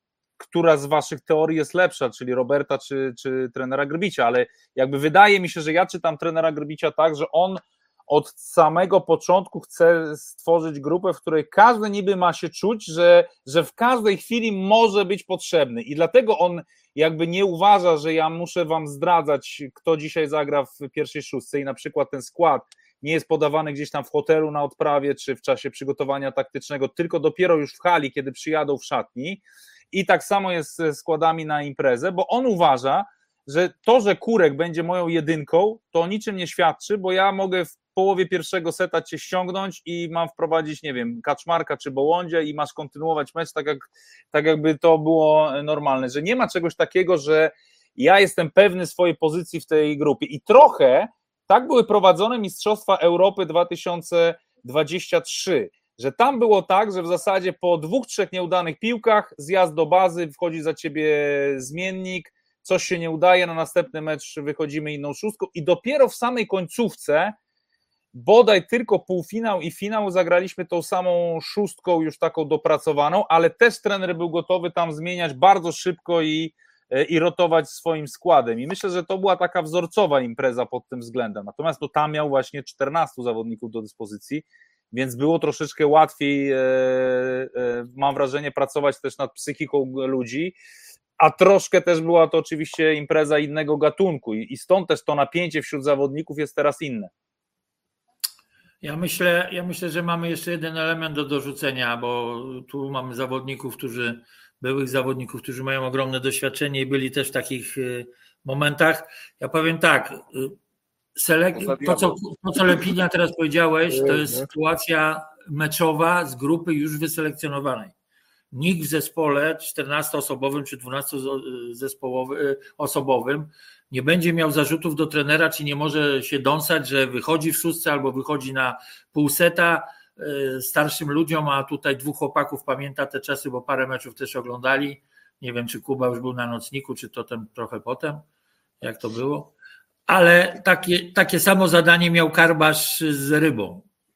która z waszych teorii jest lepsza, czyli Roberta czy, czy trenera Grbicia, ale jakby wydaje mi się, że ja czytam trenera Grbicia tak, że on od samego początku chce stworzyć grupę, w której każdy niby ma się czuć, że, że w każdej chwili może być potrzebny i dlatego on jakby nie uważa, że ja muszę wam zdradzać, kto dzisiaj zagra w pierwszej szóstce i na przykład ten skład nie jest podawany gdzieś tam w hotelu na odprawie czy w czasie przygotowania taktycznego, tylko dopiero już w hali, kiedy przyjadą w szatni i tak samo jest ze składami na imprezę, bo on uważa, że to, że Kurek będzie moją jedynką, to o niczym nie świadczy, bo ja mogę w połowie pierwszego seta cię ściągnąć i mam wprowadzić, nie wiem, Kaczmarka czy Bołądzie i masz kontynuować mecz tak, jak, tak jakby to było normalne, że nie ma czegoś takiego, że ja jestem pewny swojej pozycji w tej grupie i trochę tak były prowadzone Mistrzostwa Europy dwa tysiące dwudziesty trzeci, że tam było tak, że w zasadzie po dwóch, trzech nieudanych piłkach zjazd do bazy, wchodzi za ciebie zmiennik, coś się nie udaje, na następny mecz wychodzimy inną szóstką i dopiero w samej końcówce, bodaj tylko półfinał i finał zagraliśmy tą samą szóstką już taką dopracowaną, ale też trener był gotowy tam zmieniać bardzo szybko i, i rotować swoim składem i myślę, że to była taka wzorcowa impreza pod tym względem, natomiast no, tam miał właśnie czternastu zawodników do dyspozycji, więc było troszeczkę łatwiej, e, e, mam wrażenie, pracować też nad psychiką ludzi, a troszkę też była to oczywiście impreza innego gatunku i, i stąd też to napięcie wśród zawodników jest teraz inne. Ja myślę, ja myślę, że mamy jeszcze jeden element do dorzucenia, bo tu mamy zawodników, którzy, byłych zawodników, którzy mają ogromne doświadczenie i byli też w takich momentach. Ja powiem tak, selek- to, co, to co Lepinia teraz powiedziałeś, to jest sytuacja meczowa z grupy już wyselekcjonowanej. Nikt w zespole czternastoosobowym czy dwunastoosobowym nie będzie miał zarzutów do trenera, czy nie może się dąsać, że wychodzi w szóstce albo wychodzi na pół seta starszym ludziom, a tutaj dwóch chłopaków pamięta te czasy, bo parę meczów też oglądali. Nie wiem, czy Kuba już był na nocniku, czy to ten trochę potem, jak to było. Ale takie, takie samo zadanie miał Karbasz z Rybą.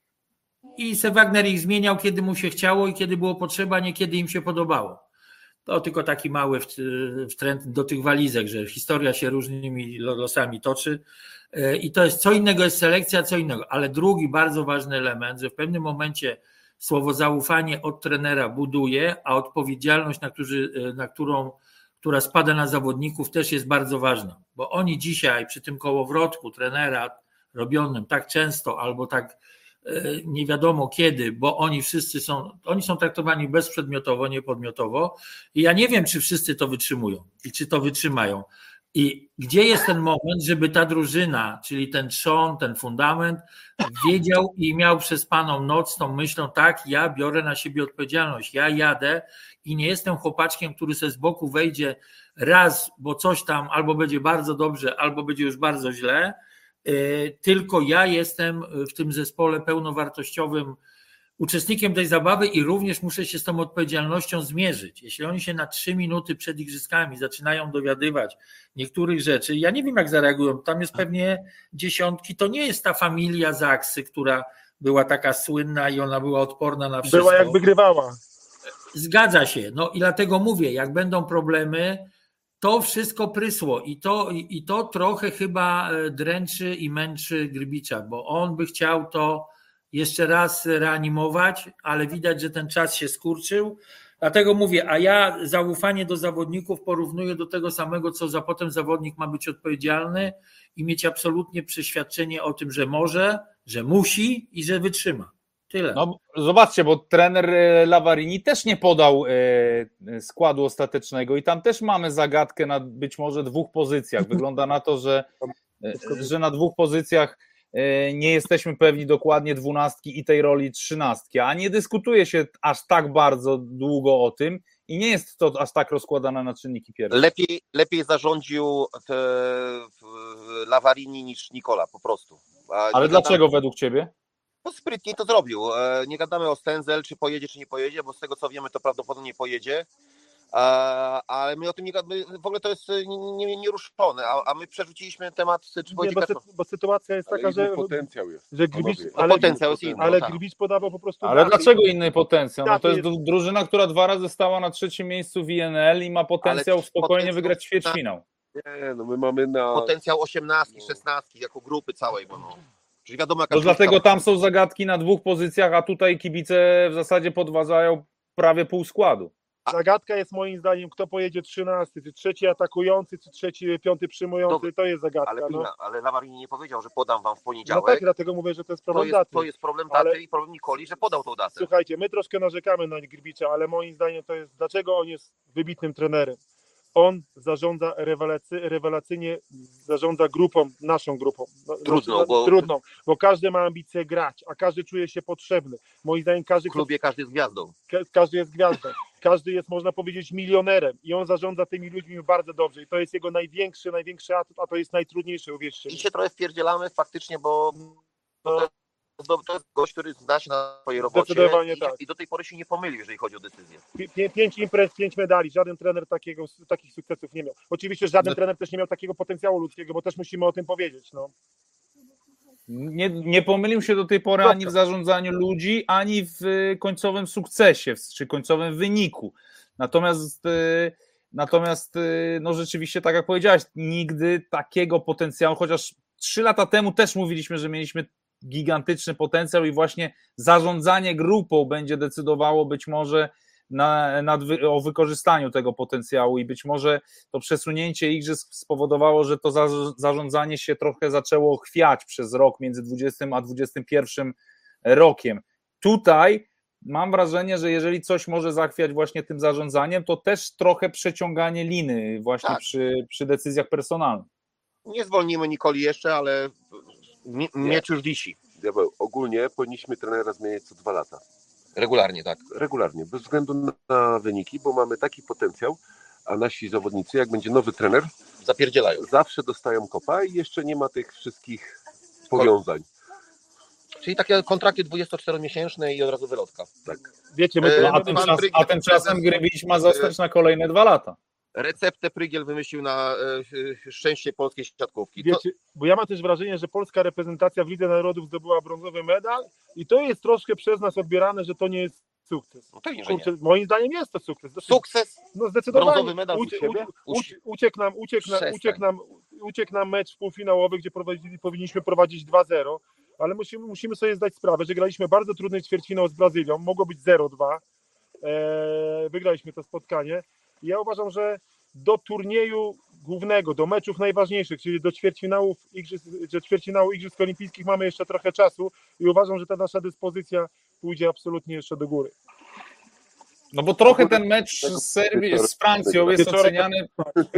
I se Wagner ich zmieniał, kiedy mu się chciało i kiedy było potrzeba, nie kiedy im się podobało. To tylko taki mały wtręt do tych walizek, że historia się różnymi losami toczy i to jest co innego jest selekcja, co innego. Ale drugi bardzo ważny element, że w pewnym momencie słowo zaufanie od trenera buduje, a odpowiedzialność, na, którzy, na którą, która spada na zawodników, też jest bardzo ważna. Bo oni dzisiaj przy tym kołowrotku trenera robionym tak często albo tak nie wiadomo kiedy, bo oni wszyscy są, oni są traktowani bezprzedmiotowo, niepodmiotowo i ja nie wiem, czy wszyscy to wytrzymują i czy to wytrzymają. I gdzie jest ten moment, żeby ta drużyna, czyli ten trzon, ten fundament wiedział i miał przespaną noc z tą myślą, tak, ja biorę na siebie odpowiedzialność, ja jadę i nie jestem chłopaczkiem, który se z boku wejdzie raz, bo coś tam albo będzie bardzo dobrze, albo będzie już bardzo źle, tylko ja jestem w tym zespole pełnowartościowym uczestnikiem tej zabawy i również muszę się z tą odpowiedzialnością zmierzyć. Jeśli oni się na trzy minuty przed igrzyskami zaczynają dowiadywać niektórych rzeczy, ja nie wiem jak zareagują, tam jest pewnie dziesiątki, to nie jest ta familia Zaksy, która była taka słynna i ona była odporna na wszystko. Była jak wygrywała. Zgadza się, no i dlatego mówię, jak będą problemy, to wszystko prysło i to, i to trochę chyba dręczy i męczy Grbicza, bo on by chciał to jeszcze raz reanimować, ale widać, że ten czas się skurczył. Dlatego mówię, a ja zaufanie do zawodników porównuję do tego samego, co za potem zawodnik ma być odpowiedzialny i mieć absolutnie przeświadczenie o tym, że może, że musi i że wytrzyma. Tyle. No, zobaczcie, bo trener Lavarini też nie podał e, składu ostatecznego i tam też mamy zagadkę na być może dwóch pozycjach. Wygląda na to, że, e, że na dwóch pozycjach nie jesteśmy pewni dokładnie dwunastki i tej roli trzynastki, a nie dyskutuje się aż tak bardzo długo o tym i nie jest to aż tak rozkładane na czynniki pierwsze. Lepiej, lepiej zarządził w, w Lavarini niż Nicola, po prostu. A Ale dlaczego gadamy, według ciebie? Bo sprytnie to zrobił. Nie gadamy o Stenzel, czy pojedzie, czy nie pojedzie, bo z tego co wiemy, to prawdopodobnie pojedzie. Ale my o tym nie gadamy, w ogóle to jest nieruszone, nie, nie a, a my przerzuciliśmy temat, czy nie, bo, sy, bo sytuacja jest ale taka, że potencjał jest. Że Grybicz, no, ale, potencjał jest inny, ale tak. Grybicz podawał po prostu. Ale dlaczego inny potencjał? No daty to jest jest... drużyna, która dwa razy stała na trzecim miejscu w I N L i ma potencjał ale spokojnie potencjał wygrać ćwierćfinał. Nie, no my mamy na... Potencjał osiemnastki, szesnastki, jako grupy całej, bo no. Czyli wiadomo, jaka To dlatego tam są zagadki na dwóch pozycjach, a tutaj kibice w zasadzie podważają prawie pół składu. Zagadka jest moim zdaniem, kto pojedzie trzynasty, czy trzeci atakujący, czy trzeci, piąty przyjmujący, Dobry, to jest zagadka. Ale, no. ale Lavarini nie powiedział, że podam wam w No poniedziałek. tak, dlatego mówię, że to jest problem to jest, daty. to jest problem daty ale... i problem Nikoli, że podał tą datę. Słuchajcie, my troszkę narzekamy na Grbicza, ale moim zdaniem to jest, dlaczego on jest wybitnym trenerem. On zarządza rewelacy, rewelacyjnie, zarządza grupą, naszą grupą. Trudną, no, bo... Trudną, bo każdy ma ambicje grać, a każdy czuje się potrzebny. Moim zdaniem każdy... W klubie każdy jest gwiazdą. Każdy jest gwiazdą. Każdy jest, można powiedzieć, milionerem i on zarządza tymi ludźmi bardzo dobrze i to jest jego największy, największy atut, a to jest najtrudniejsze, uwierzcie. I się trochę wpierdzielamy faktycznie, bo no. to, to jest gość, który zna się na swojej robocie i, tak. i do tej pory się nie pomylił, jeżeli chodzi o decyzję. Pię, pięć imprez, pięć medali, żaden trener takiego, takich sukcesów nie miał. Oczywiście żaden no. trener też nie miał takiego potencjału ludzkiego, bo też musimy o tym powiedzieć. No. Nie, nie pomylił się do tej pory Dobrze. ani w zarządzaniu ludzi, ani w końcowym sukcesie, czy końcowym wyniku. Natomiast, natomiast no rzeczywiście, tak jak powiedziałeś, nigdy takiego potencjału, chociaż trzy lata temu też mówiliśmy, że mieliśmy gigantyczny potencjał i właśnie zarządzanie grupą będzie decydowało być może na, na, o wykorzystaniu tego potencjału i być może to przesunięcie igrzysk spowodowało, że to za, zarządzanie się trochę zaczęło chwiać przez rok między dwudziestym a dwudziestym pierwszym rokiem. Tutaj mam wrażenie, że jeżeli coś może zachwiać właśnie tym zarządzaniem, to też trochę przeciąganie liny właśnie tak. przy, przy decyzjach personalnych. Nie zwolnimy Nikoli jeszcze, ale miecz już wisi. Diabeł, ogólnie powinniśmy trenera zmieniać co dwa lata. Regularnie, tak. Regularnie, bez względu na wyniki, bo mamy taki potencjał, a nasi zawodnicy, jak będzie nowy trener, zapierdzielają. Zawsze dostają kopa i jeszcze nie ma tych wszystkich powiązań. Czyli takie kontrakty dwudziestoczteromiesięczne i od razu wylotka. Tak. Wiecie, my e, a, tymczas, a tymczasem Grybicz ma zostać na kolejne dwa lata. Receptę Prygiel wymyślił na e, szczęście polskiej siatkówki. Wiecie, to... bo ja mam też wrażenie, że polska reprezentacja w Lidze Narodów zdobyła brązowy medal i to jest troszkę przez nas odbierane, że to nie jest sukces. No pewnie, Kurczę, nie. Moim zdaniem jest to sukces. Sukces? No zdecydowanie. Brązowy medal Ucie, u siebie? Ucie, uciekł nam, uciekł nam, uciekł nam, uciekł nam mecz półfinałowy, gdzie prowadzili, powinniśmy prowadzić dwa zero, ale musimy, musimy sobie zdać sprawę, że graliśmy bardzo trudny ćwierćfinał z Brazylią, mogło być zero dwa. Eee, wygraliśmy to spotkanie. I ja uważam, że do turnieju głównego, do meczów najważniejszych, czyli do ćwierćfinałów igrzysk, do ćwierćfinału Igrzysk Olimpijskich mamy jeszcze trochę czasu i uważam, że ta nasza dyspozycja pójdzie absolutnie jeszcze do góry. No bo trochę ten mecz z, Serbii, z Francją jest oceniany...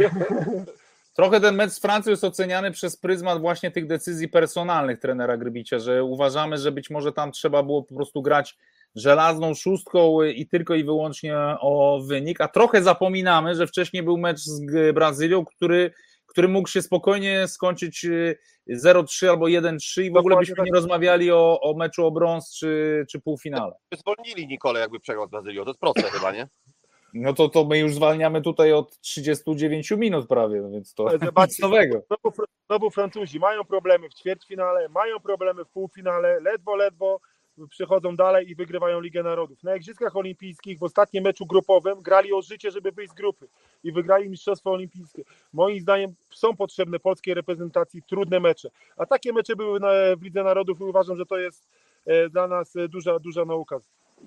Trochę ten mecz z Francją jest oceniany przez pryzmat właśnie tych decyzji personalnych trenera Grybicza, że uważamy, że być może tam trzeba było po prostu grać żelazną szóstką i tylko i wyłącznie o wynik, a trochę zapominamy, że wcześniej był mecz z Brazylią, który, który mógł się spokojnie skończyć zero trzy albo jeden trzy i w ogóle byśmy nie rozmawiali o, o meczu o brąz czy, czy półfinale. Zwolnili Nikolę, jakby przegrał z Brazylią, to jest proste chyba, nie? No to, to my już zwalniamy tutaj od trzydziestu dziewięciu minut prawie, więc to nic nowego. Znowu, znowu Francuzi mają problemy w ćwierćfinale, mają problemy w półfinale, ledwo, ledwo przechodzą dalej i wygrywają Ligę Narodów. Na Igrzyskach Olimpijskich w ostatnim meczu grupowym grali o życie, żeby wyjść z grupy i wygrali Mistrzostwo Olimpijskie. Moim zdaniem są potrzebne polskiej reprezentacji trudne mecze, a takie mecze były na, w Lidze Narodów i uważam, że to jest e, dla nas duża, duża nauka.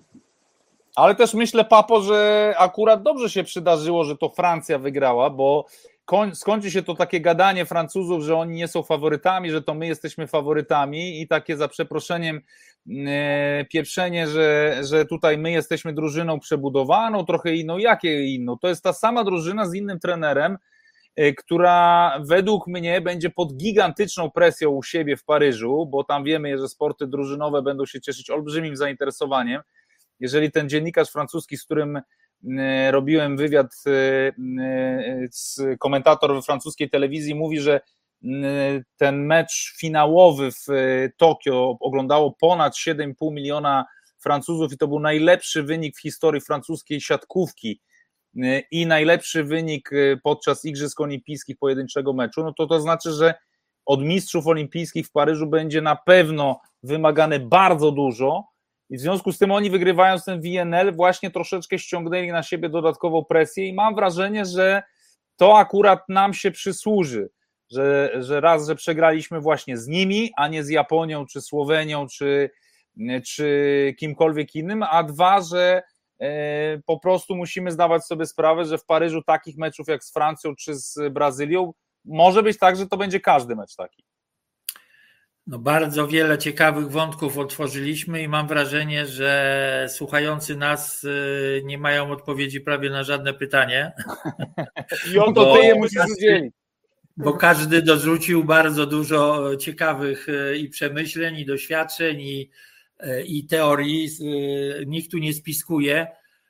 Ale też myślę, Papo, że akurat dobrze się przydarzyło, że to Francja wygrała, bo koń, skończy się to takie gadanie Francuzów, że oni nie są faworytami, że to my jesteśmy faworytami i takie za przeproszeniem e, pieprzenie, że, że tutaj my jesteśmy drużyną przebudowaną, trochę inną. Jakie inną? To jest ta sama drużyna z innym trenerem która według mnie będzie pod gigantyczną presją u siebie w Paryżu, bo tam wiemy, że sporty drużynowe będą się cieszyć olbrzymim zainteresowaniem. Jeżeli ten dziennikarz francuski, z którym robiłem wywiad, komentator we francuskiej telewizji, mówi, że ten mecz finałowy w Tokio oglądało ponad siedem i pół miliona Francuzów i to był najlepszy wynik w historii francuskiej siatkówki i najlepszy wynik podczas Igrzysk Olimpijskich pojedynczego meczu, no to to znaczy, że od mistrzów olimpijskich w Paryżu będzie na pewno wymagane bardzo dużo i w związku z tym oni, wygrywając ten V N L, właśnie troszeczkę ściągnęli na siebie dodatkową presję i mam wrażenie, że to akurat nam się przysłuży, że, że raz, że przegraliśmy właśnie z nimi, a nie z Japonią, czy Słowenią, czy, czy kimkolwiek innym, a dwa, że po prostu musimy zdawać sobie sprawę, że w Paryżu takich meczów jak z Francją czy z Brazylią może być tak, że to będzie każdy mecz taki. No bardzo wiele ciekawych wątków otworzyliśmy i mam wrażenie, że słuchający nas nie mają odpowiedzi prawie na żadne pytanie. I o to ty je musisz udzielić. Bo każdy dorzucił bardzo dużo ciekawych i przemyśleń, i doświadczeń, i i teorii, nikt tu nie spiskuje,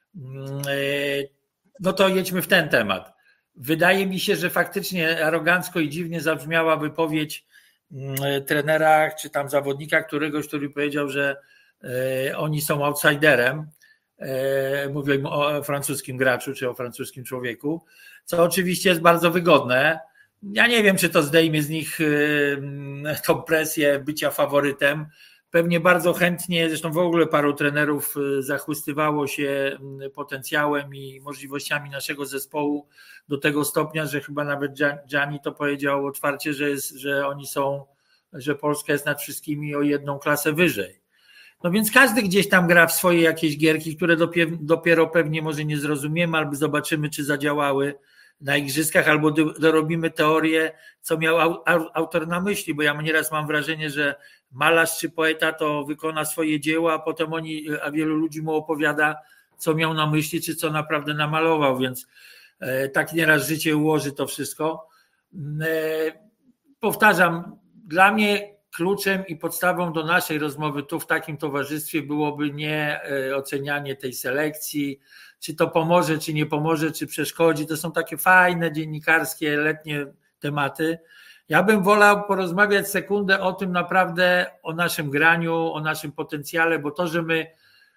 no to jedźmy w ten temat. Wydaje mi się, że faktycznie arogancko i dziwnie zabrzmiała wypowiedź trenera czy tam zawodnika któregoś, który powiedział, że oni są outsiderem. Mówię o francuskim graczu czy o francuskim człowieku, co oczywiście jest bardzo wygodne. Ja nie wiem, czy to zdejmie z nich tą presję bycia faworytem. Pewnie bardzo chętnie, zresztą w ogóle paru trenerów zachwystywało się potencjałem i możliwościami naszego zespołu do tego stopnia, że chyba nawet Gianni to powiedział otwarcie, że, jest, że oni są, że Polska jest nad wszystkimi o jedną klasę wyżej. No więc każdy gdzieś tam gra w swoje jakieś gierki, które dopiero pewnie może nie zrozumiemy, albo zobaczymy, czy zadziałały na igrzyskach, albo dorobimy teorię, co miał autor na myśli, bo ja nieraz mam wrażenie, że malarz czy poeta to wykona swoje dzieło, a potem oni, a wielu ludzi mu opowiada, co miał na myśli, czy co naprawdę namalował, więc tak nieraz życie ułoży to wszystko. Powtarzam, dla mnie kluczem i podstawą do naszej rozmowy tu w takim towarzystwie byłoby nie ocenianie tej selekcji, czy to pomoże, czy nie pomoże, czy przeszkodzi. To są takie fajne, dziennikarskie, letnie tematy. Ja bym wolał porozmawiać sekundę o tym naprawdę, o naszym graniu, o naszym potencjale, bo to, że my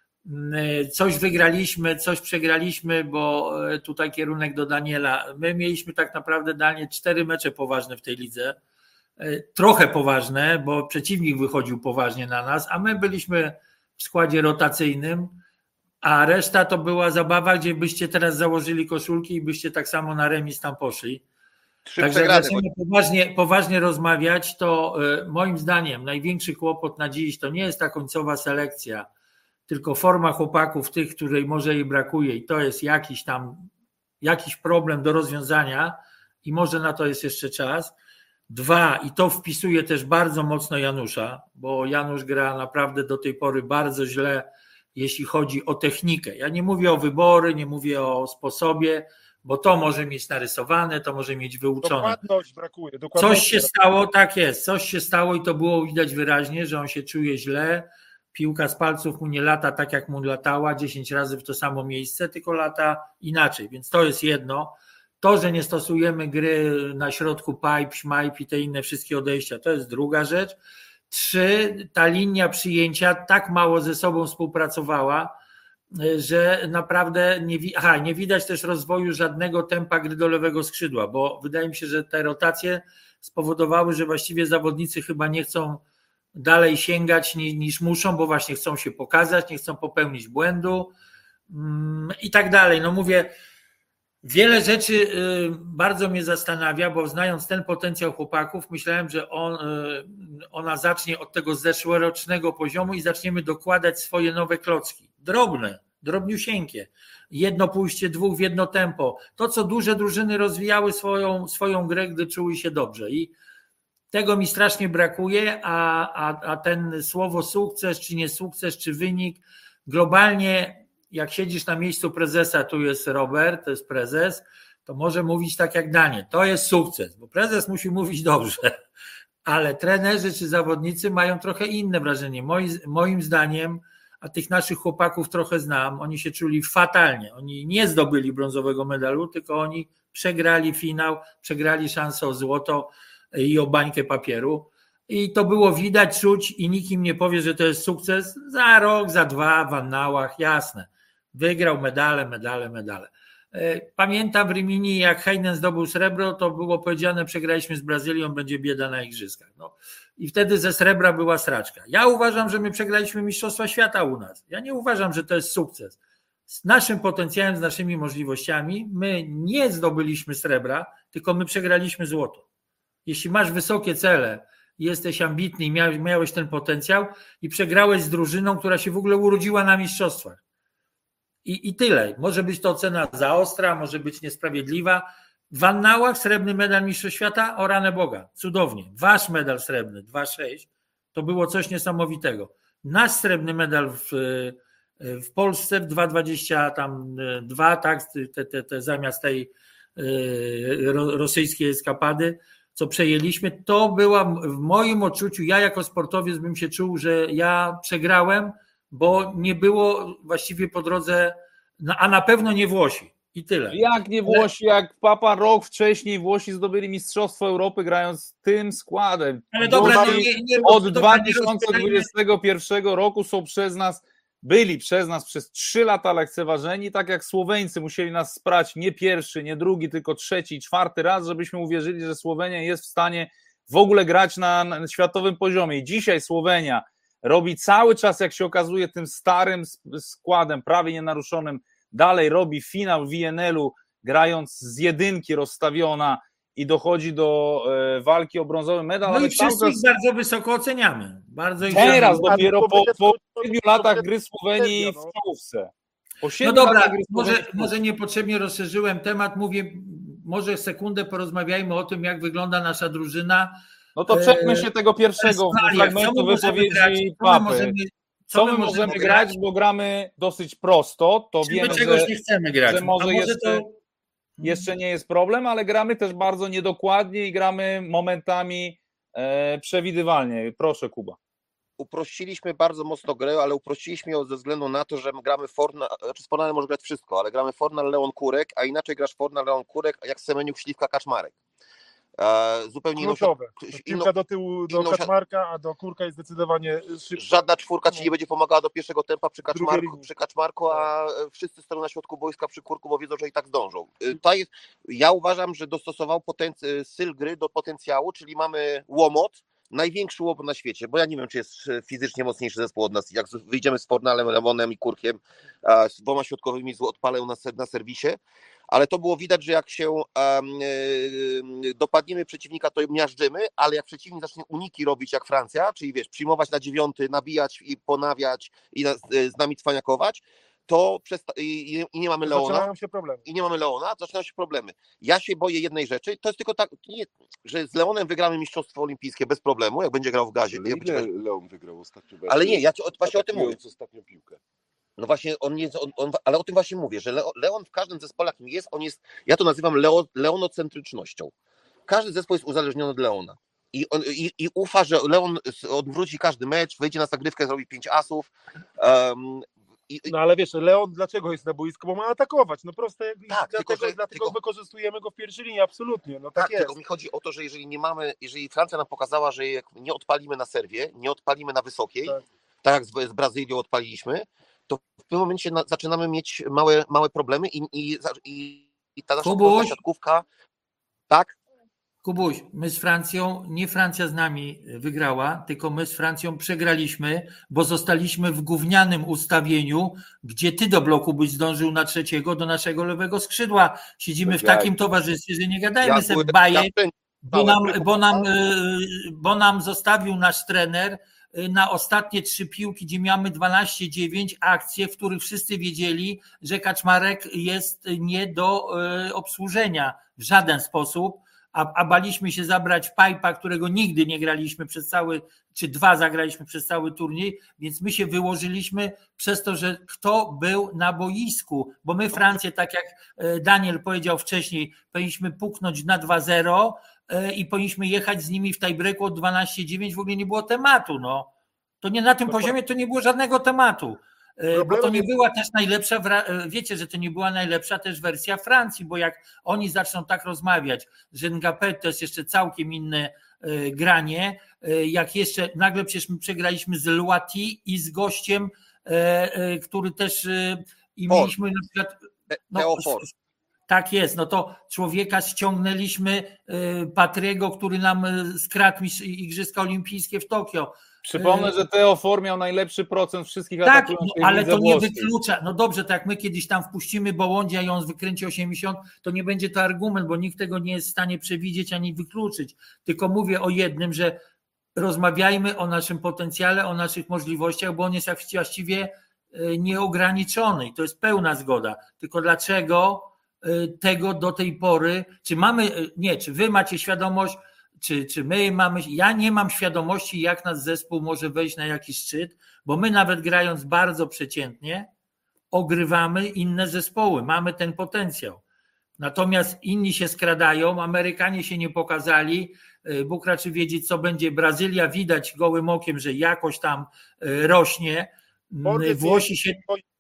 coś wygraliśmy, coś przegraliśmy, bo tutaj kierunek do Daniela. My mieliśmy tak naprawdę, Daniel, cztery mecze poważne w tej lidze. Trochę poważne, bo przeciwnik wychodził poważnie na nas, a my byliśmy w składzie rotacyjnym, a reszta to była zabawa, gdzie byście teraz założyli koszulki i byście tak samo na remis tam poszli. Trzy Także przegrane. zaczniemy poważnie, poważnie rozmawiać, to moim zdaniem największy kłopot na dziś to nie jest ta końcowa selekcja, tylko forma chłopaków, tych, której może jej brakuje i to jest jakiś tam jakiś problem do rozwiązania i może na to jest jeszcze czas. Dwa, i to wpisuje też bardzo mocno Janusza, bo Janusz gra naprawdę do tej pory bardzo źle, jeśli chodzi o technikę. Ja nie mówię o wybory, nie mówię o sposobie, bo to może mieć narysowane, to może mieć wyuczone. Dokładność brakuje. Coś się stało, tak jest, coś się stało i to było widać wyraźnie, że on się czuje źle, piłka z palców mu nie lata tak jak mu latała, dziesięć razy w to samo miejsce, tylko lata inaczej, więc to jest jedno. To, że nie stosujemy gry na środku pipe, śmajp i te inne wszystkie odejścia, to jest druga rzecz. Trzy, ta linia przyjęcia tak mało ze sobą współpracowała, że naprawdę nie, aha, nie widać też rozwoju żadnego tempa gry do lewego skrzydła, bo wydaje mi się, że te rotacje spowodowały, że właściwie zawodnicy chyba nie chcą dalej sięgać niż, niż muszą, bo właśnie chcą się pokazać, nie chcą popełnić błędu i tak dalej. No mówię, wiele rzeczy bardzo mnie zastanawia, bo znając ten potencjał chłopaków, myślałem, że on, ona zacznie od tego zeszłorocznego poziomu i zaczniemy dokładać swoje nowe klocki. Drobne, drobniusieńkie. Jedno pójście dwóch w jedno tempo. To, co duże drużyny rozwijały swoją, swoją grę, gdy czuły się dobrze. I tego mi strasznie brakuje, a, a, a ten słowo sukces, czy nie sukces, czy wynik, globalnie jak siedzisz na miejscu prezesa, tu jest Robert, to jest prezes, to może mówić tak jak Daniel, to jest sukces, bo prezes musi mówić dobrze, ale trenerzy czy zawodnicy mają trochę inne wrażenie. Moim, moim zdaniem, a tych naszych chłopaków trochę znam, oni się czuli fatalnie. Oni nie zdobyli brązowego medalu, tylko oni przegrali finał, przegrali szansę o złoto i o bańkę papieru. I to było widać, czuć i nikt im nie powie, że to jest sukces. Za rok, za dwa w annałach, jasne. Wygrał medale, medale, medale. Pamiętam w Rimini, jak Heinen zdobył srebro, to było powiedziane, przegraliśmy z Brazylią, będzie bieda na igrzyskach. No. I wtedy ze srebra była sraczka. Ja uważam, że my przegraliśmy Mistrzostwa Świata u nas. Ja nie uważam, że to jest sukces. Z naszym potencjałem, z naszymi możliwościami, my nie zdobyliśmy srebra, tylko my przegraliśmy złoto. Jeśli masz wysokie cele, jesteś ambitny i miałeś, miałeś ten potencjał i przegrałeś z drużyną, która się w ogóle urodziła na mistrzostwach. I, I tyle. Może być to ocena za ostra, może być niesprawiedliwa. W annałach srebrny medal Mistrzostw Świata, o ranę Boga, cudownie. Wasz medal srebrny, dwa sześć, to było coś niesamowitego. Nasz srebrny medal w, w Polsce w dwa dwadzieścia dwa, tak, te, te, te zamiast tej rosyjskiej eskapady, co przejęliśmy, to była w moim odczuciu, ja jako sportowiec bym się czuł, że ja przegrałem, bo nie było właściwie po drodze, a na pewno nie Włosi i tyle. Jak nie Włosi, jak papa rok wcześniej Włosi zdobyli Mistrzostwo Europy grając tym składem. Ale dobra, no nie, nie, od dobra, dwa tysiące dwudziestego pierwszego roku są przez nas, byli przez nas przez trzy lata lekceważeni, tak jak Słoweńcy musieli nas sprać nie pierwszy, nie drugi, tylko trzeci, czwarty raz, żebyśmy uwierzyli, że Słowenia jest w stanie w ogóle grać na, na światowym poziomie. I dzisiaj Słowenia robi cały czas, jak się okazuje, tym starym składem, prawie nienaruszonym, dalej robi finał w I N L-u, grając z jedynki rozstawiona i dochodzi do e, walki o brązowy medal. No ale i wszyscy czas... ich bardzo wysoko oceniamy. Bardzo ich Teraz oceniamy. dopiero po, po siedmiu latach gry Słowenii w czołówce. Po No dobra, gry może, może niepotrzebnie rozszerzyłem temat, mówię, może sekundę porozmawiajmy o tym, jak wygląda nasza drużyna. No to czepmy się tego pierwszego fragmentu wypowiedzi Papy. Możemy, co, co my możemy, możemy grać, bo gramy dosyć prosto, to Czy wiemy, my czegoś że, nie chcemy grać. że może, może jeszcze, to... jeszcze nie jest problem, ale gramy też bardzo niedokładnie i gramy momentami e, przewidywalnie. Proszę, Kuba. Uprościliśmy bardzo mocno grę, ale uprościliśmy ją ze względu na to, że gramy Fornal, znaczy z Fornalem może grać wszystko, ale gramy Fornal, Leon, Kurek, a inaczej grasz Fornal, Leon, Kurek, jak Semeniuk, Śliwka, Kaczmarek. E, zupełnie kluczowe. Inną, Piłka do tyłu do Kaczmarka, a do Kurka jest zdecydowanie szybsza. Żadna czwórka ci nie będzie pomagała do pierwszego tempa przy Kaczmarku, przy Kaczmarku, a wszyscy stoją na środku boiska przy Kurku, bo wiedzą, że i tak zdążą. To jest, ja uważam, że dostosował potenc- styl gry do potencjału, czyli mamy łomot, największy łomot na świecie, bo ja nie wiem, czy jest fizycznie mocniejszy zespół od nas. Jak wyjdziemy z Fornalem, Lemonem i Kurkiem, z dwoma środkowymi odpalę na, na serwisie, ale to było widać, że jak się um, dopadniemy przeciwnika, to miażdżymy, ale jak przeciwnik zacznie uniki robić jak Francja, czyli wiesz, przyjmować na dziewiąty, nabijać i ponawiać i na, z nami cwaniakować, to przesta- i, i nie mamy Leona. Zaczynają się problemy. I nie mamy Leona, zaczynają się problemy. Ja się boję jednej rzeczy, to jest tylko tak, nie, że z Leonem wygramy Mistrzostwo Olimpijskie bez problemu, jak będzie grał w gazie. Ale ile Leon wygrał ostatnio? Ale nie, ja ci, właśnie o tym mówię. Ostatnią piłkę. No właśnie, on jest, on, on, ale o tym właśnie mówię, że Leon w każdym zespole, jakim jest, on jest, ja to nazywam leo, leonocentrycznością. Każdy zespół jest uzależniony od Leona. I, on, i, i ufa, że Leon odwróci każdy mecz, wyjdzie na zagrywkę, zrobi pięć asów. Um, i, no ale wiesz, Leon dlaczego jest na boisku? Bo ma atakować. No proste, tak, dlatego, tylko, że, dlatego tylko, wykorzystujemy go w pierwszej linii, absolutnie. No tak, tak jest. tylko mi chodzi o to, że jeżeli nie mamy, jeżeli Francja nam pokazała, że jak nie odpalimy na serwie, nie odpalimy na wysokiej, tak, tak jak z, z Brazylią odpaliliśmy, to w tym momencie na, zaczynamy mieć małe, małe problemy i, i, i, i ta nasza prosta siatkówka, tak? Kubuś, my z Francją, nie Francja z nami wygrała, tylko my z Francją przegraliśmy, bo zostaliśmy w gównianym ustawieniu, gdzie ty do bloku byś zdążył na trzeciego, do naszego lewego skrzydła. Siedzimy w takim towarzystwie, że nie gadajmy ja sobie byłem, bajek, ja bo nam, bo, nam, bo nam zostawił nasz trener na ostatnie trzy piłki, gdzie mamy dwanaście dziewięć akcje, w których wszyscy wiedzieli, że Kaczmarek jest nie do obsłużenia w żaden sposób, a, a baliśmy się zabrać Pipa, którego nigdy nie graliśmy przez cały, czy dwa zagraliśmy przez cały turniej, więc my się wyłożyliśmy przez to, że kto był na boisku, bo my Francję, tak jak Daniel powiedział wcześniej, powinniśmy puknąć na dwa zero i powinniśmy jechać z nimi w tiebreaku od dwanaście dziewięć, w ogóle nie było tematu, no. To nie na tym poziomie to nie było żadnego tematu. Bo to nie była też najlepsza, wiecie, że to nie była najlepsza też wersja Francji, bo jak oni zaczną tak rozmawiać, że Ngapé to jest jeszcze całkiem inne granie, jak jeszcze nagle przecież my przegraliśmy z Loati i z gościem, który też i mieliśmy na przykład no, tak jest, no to człowieka ściągnęliśmy Patriego, który nam skradł Igrzyska Olimpijskie w Tokio. Przypomnę, że Teofor miał najlepszy procent wszystkich tak, atakujących. No, ale to nie wyklucza. No dobrze, tak jak my kiedyś tam wpuścimy Bołądzia i on wykręci osiemdziesiąt, to nie będzie to argument, bo nikt tego nie jest w stanie przewidzieć ani wykluczyć. Tylko mówię o jednym, że rozmawiajmy o naszym potencjale, o naszych możliwościach, bo on jest właściwie nieograniczony i to jest pełna zgoda. Tylko dlaczego tego do tej pory, czy mamy, nie, czy wy macie świadomość, Czy, czy my mamy, ja nie mam świadomości, jak nasz zespół może wejść na jakiś szczyt, bo my nawet grając bardzo przeciętnie, ogrywamy inne zespoły, mamy ten potencjał. Natomiast inni się skradają, Amerykanie się nie pokazali, Bóg raczy wiedzieć, co będzie. Brazylia widać gołym okiem, że jakoś tam rośnie. Włosi się,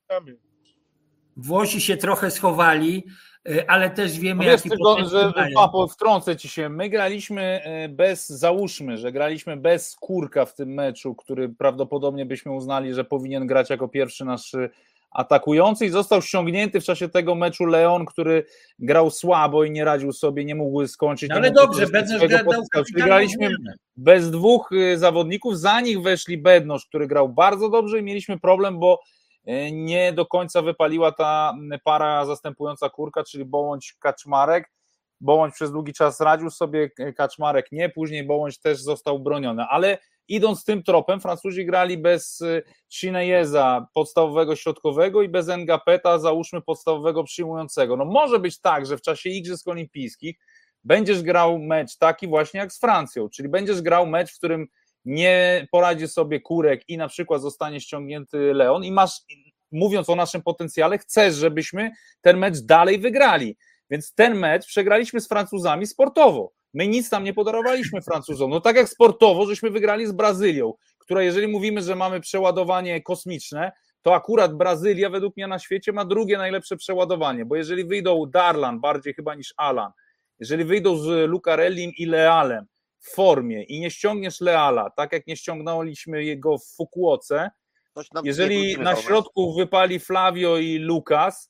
Włosi się trochę schowali, ale też wiemy, no wiesz, jaki tylko, potencjał że Papo, wtrącę ci się, my graliśmy bez, załóżmy, że graliśmy bez Kurka w tym meczu, który prawdopodobnie byśmy uznali, że powinien grać jako pierwszy nasz atakujący i został ściągnięty w czasie tego meczu Leon, który grał słabo i nie radził sobie, nie mógł skończyć. No ale dobrze, Bednosz grał, czyli graliśmy bez dwóch zawodników, za nich weszli Bednosz, który grał bardzo dobrze i mieliśmy problem, bo nie do końca wypaliła ta para zastępująca Kurka, czyli Bołądź-Kaczmarek. Bołądź przez długi czas radził sobie, Kaczmarek nie, później Bołądź też został broniony, ale idąc tym tropem, Francuzi grali bez Chineyeza, podstawowego środkowego i bez Ngapeta, załóżmy podstawowego przyjmującego. No może być tak, że w czasie Igrzysk Olimpijskich będziesz grał mecz taki właśnie jak z Francją, czyli będziesz grał mecz, w którym nie poradzi sobie Kurek i na przykład zostanie ściągnięty Leon i masz, mówiąc o naszym potencjale, chcesz, żebyśmy ten mecz dalej wygrali. Więc ten mecz przegraliśmy z Francuzami sportowo. My nic tam nie podarowaliśmy Francuzom. No tak jak sportowo, żeśmy wygrali z Brazylią, która jeżeli mówimy, że mamy przeładowanie kosmiczne, to akurat Brazylia według mnie na świecie ma drugie najlepsze przeładowanie, bo jeżeli wyjdą Darlan, bardziej chyba niż Alan, jeżeli wyjdą z Lucarellim i Lealem w formie i nie ściągniesz Leala, tak jak nie ściągnęliśmy jego w Fukuoce, jeżeli na środku wypali Flavio i Lucas,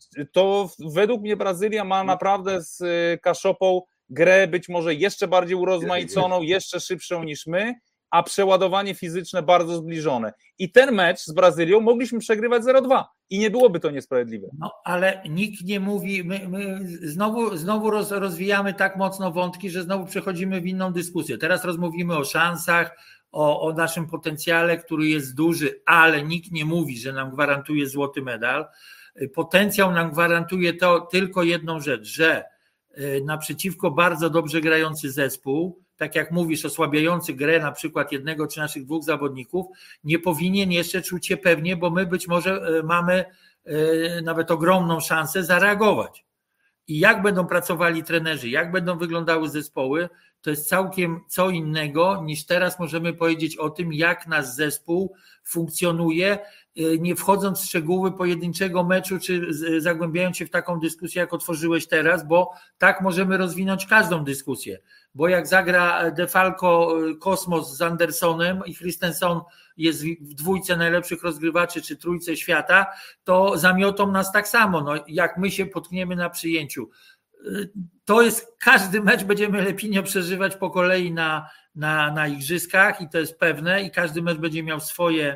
to według mnie Brazylia ma naprawdę z Kaszopą grę być może jeszcze bardziej urozmaiconą, jeszcze szybszą niż my, a przeładowanie fizyczne bardzo zbliżone. I ten mecz z Brazylią mogliśmy przegrywać zero dwa i nie byłoby to niesprawiedliwe. No ale nikt nie mówi, my, my znowu, znowu roz, rozwijamy tak mocno wątki, że znowu przechodzimy w inną dyskusję. Teraz rozmówimy o szansach, o, o naszym potencjale, który jest duży, ale nikt nie mówi, że nam gwarantuje złoty medal. Potencjał nam gwarantuje to tylko jedną rzecz, że naprzeciwko bardzo dobrze grający zespół, tak jak mówisz, osłabiający grę na przykład jednego czy naszych dwóch zawodników, nie powinien jeszcze czuć się pewnie, bo my być może mamy nawet ogromną szansę zareagować. I jak będą pracowali trenerzy, jak będą wyglądały zespoły, to jest całkiem co innego niż teraz możemy powiedzieć o tym, jak nasz zespół funkcjonuje, nie wchodząc w szczegóły pojedynczego meczu, czy zagłębiając się w taką dyskusję, jak otworzyłeś teraz, bo tak możemy rozwinąć każdą dyskusję. Bo jak zagra De Falco Kosmos z Andersonem i Christensen jest w dwójce najlepszych rozgrywaczy, czy trójce świata, to zamiotą nas tak samo, no, jak my się potkniemy na przyjęciu. To jest, każdy mecz będziemy lepiej przeżywać po kolei na, na, na igrzyskach i to jest pewne i każdy mecz będzie miał swoje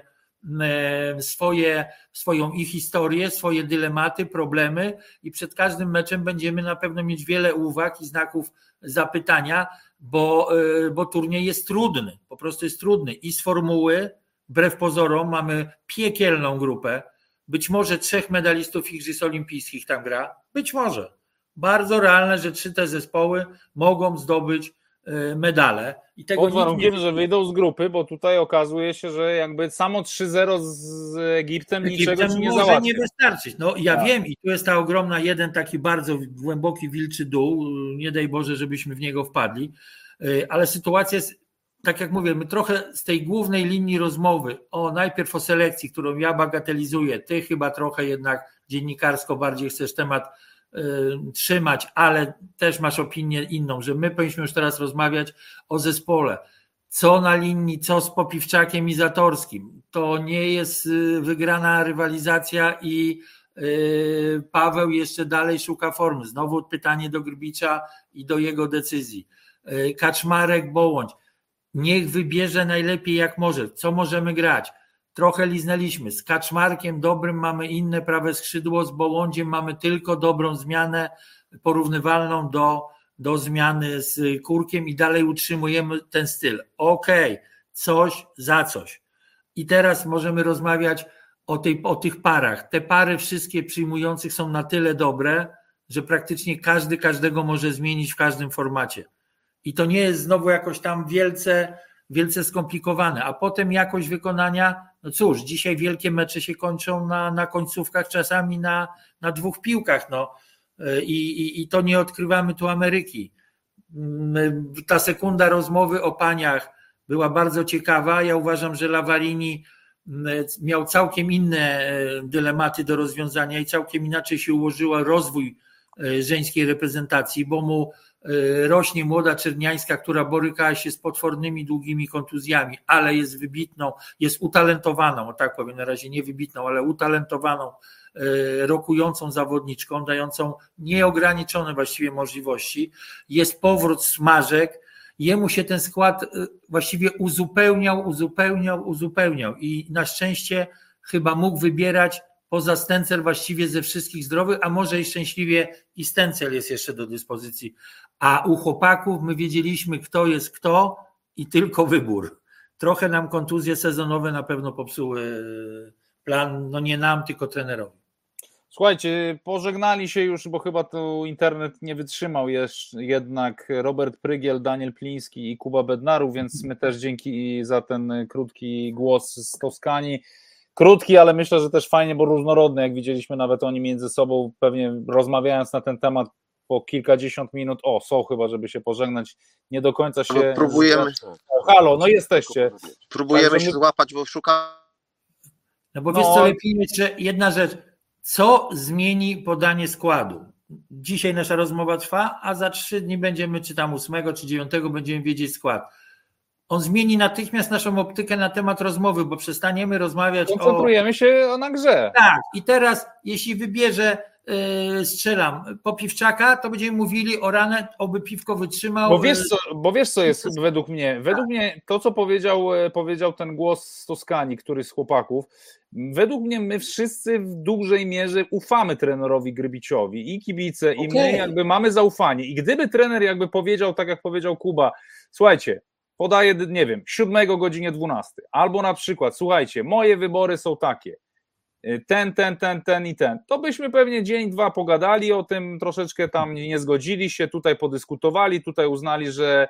swoje, swoją ich historię, swoje dylematy, problemy i przed każdym meczem będziemy na pewno mieć wiele uwag i znaków zapytania, bo, bo turniej jest trudny, po prostu jest trudny i z formuły, wbrew pozorom, mamy piekielną grupę, być może trzech medalistów Igrzysk Olimpijskich tam gra, być może, bardzo realne, że trzy te zespoły mogą zdobyć medale. I tego pod warunkiem, nie... że wyjdą z grupy, bo tutaj okazuje się, że jakby samo trzy zero z Egiptem, Egiptem niczego ci nie może załatwi. nie wystarczyć. No ja tak. wiem i tu jest ta ogromna, jeden taki bardzo głęboki wilczy dół, nie daj Boże, żebyśmy w niego wpadli, ale sytuacja jest, tak jak mówię, my trochę z tej głównej linii rozmowy, o najpierw o selekcji, którą ja bagatelizuję, ty chyba trochę jednak dziennikarsko bardziej chcesz temat trzymać, ale też masz opinię inną, że my powinniśmy już teraz rozmawiać o zespole. Co na linii, co z Popiwczakiem i Zatorskim. To nie jest wygrana rywalizacja i Paweł jeszcze dalej szuka formy. Znowu pytanie do Grbicza i do jego decyzji. Kaczmarek, Bołądź. Niech wybierze najlepiej jak może. Co możemy grać? Trochę liznęliśmy. Z Kaczmarkiem dobrym mamy inne prawe skrzydło, z Bołądziem mamy tylko dobrą zmianę porównywalną do, do zmiany z Kurkiem i dalej utrzymujemy ten styl. Okej, okay, coś za coś. I teraz możemy rozmawiać o, tej, o tych parach. Te pary wszystkie przyjmujących są na tyle dobre, że praktycznie każdy każdego może zmienić w każdym formacie. I to nie jest znowu jakoś tam wielce, wielce skomplikowane. A potem jakość wykonania, no cóż, dzisiaj wielkie mecze się kończą na, na końcówkach, czasami na, na dwóch piłkach. No. I, i, I to nie odkrywamy tu Ameryki. Ta sekunda rozmowy o paniach była bardzo ciekawa. Ja uważam, że Lavarini miał całkiem inne dylematy do rozwiązania i całkiem inaczej się ułożyła rozwój żeńskiej reprezentacji, bo mu rośnie młoda Czerniańska, która borykała się z potwornymi, długimi kontuzjami, ale jest wybitną, jest utalentowaną, o tak powiem, na razie nie wybitną, ale utalentowaną, rokującą zawodniczką, dającą nieograniczone właściwie możliwości. Jest powrót Smażek, jemu się ten skład właściwie uzupełniał, uzupełniał, uzupełniał i na szczęście chyba mógł wybierać poza Stencel właściwie ze wszystkich zdrowych, a może i szczęśliwie i Stencel jest jeszcze do dyspozycji. A u chłopaków my wiedzieliśmy, kto jest kto i tylko wybór. Trochę nam kontuzje sezonowe na pewno popsuły plan, no nie nam, tylko trenerowi. Słuchajcie, pożegnali się już, bo chyba tu internet nie wytrzymał jeszcze jednak Robert Prygiel, Daniel Pliński i Kuba Bednarów, więc my też dzięki za ten krótki głos z Toskanii. Krótki, ale myślę, że też fajnie, bo różnorodny, jak widzieliśmy nawet oni między sobą, pewnie rozmawiając na ten temat po kilkadziesiąt minut, o, są chyba, żeby się pożegnać, nie do końca się... No, próbujemy. O, halo, no jesteście. Próbujemy Także się my... złapać, bo szukamy... No bo wiesz no... co, lepiej jeszcze jedna rzecz, co zmieni podanie składu? Dzisiaj nasza rozmowa trwa, a za trzy dni będziemy, czy tam ósmego, czy dziewiątego będziemy wiedzieć skład. On zmieni natychmiast naszą optykę na temat rozmowy, bo przestaniemy rozmawiać o... Koncentrujemy się na grze. Tak, i teraz jeśli wybierze, yy, strzelam, Popiwczaka, to będziemy mówili o ranę, oby piwko wytrzymał. Bo wiesz co, bo wiesz, co jest według mnie? Według mnie to, co powiedział, powiedział ten głos z Toskanii, który z chłopaków, według mnie my wszyscy w dużej mierze ufamy trenerowi Grbiciowi i kibice, i my jakby mamy zaufanie. I gdyby trener jakby powiedział, tak jak powiedział Kuba, słuchajcie, podaję, nie wiem, siódmego godzinie dwunastej, albo na przykład, słuchajcie, moje wybory są takie, ten, ten, ten, ten i ten, to byśmy pewnie dzień, dwa pogadali o tym, troszeczkę tam nie zgodzili się, tutaj podyskutowali, tutaj uznali, że,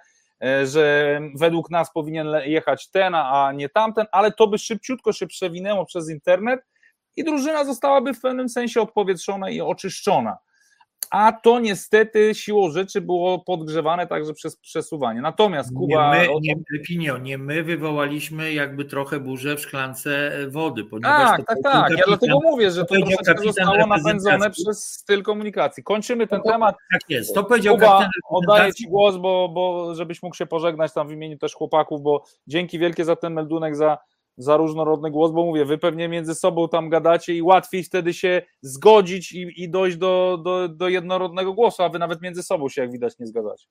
że według nas powinien jechać ten, a nie tamten, ale to by szybciutko się przewinęło przez internet i drużyna zostałaby w pewnym sensie odpowietrzona i oczyszczona. A to niestety siłą rzeczy było podgrzewane także przez przesuwanie. Natomiast Kuba... Nie my, nie, Pinio, nie my wywołaliśmy jakby trochę burzę w szklance wody. Tak, tak, tak. Kapitan, ja dlatego mówię, że to troszeczkę zostało napędzone przez styl komunikacji. Kończymy ten to, temat. Tak jest. To powiedział Kuba, kapitan. Oddaję Ci głos, bo, bo żebyś mógł się pożegnać tam w imieniu też chłopaków, bo dzięki wielkie za ten meldunek, za za różnorodny głos, bo mówię, wy pewnie między sobą tam gadacie i łatwiej wtedy się zgodzić i, i dojść do, do, do jednorodnego głosu, a wy nawet między sobą się, jak widać, nie zgadzacie.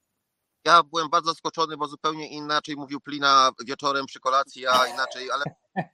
Ja byłem bardzo zaskoczony, bo zupełnie inaczej mówił Plina wieczorem przy kolacji, a inaczej, ale...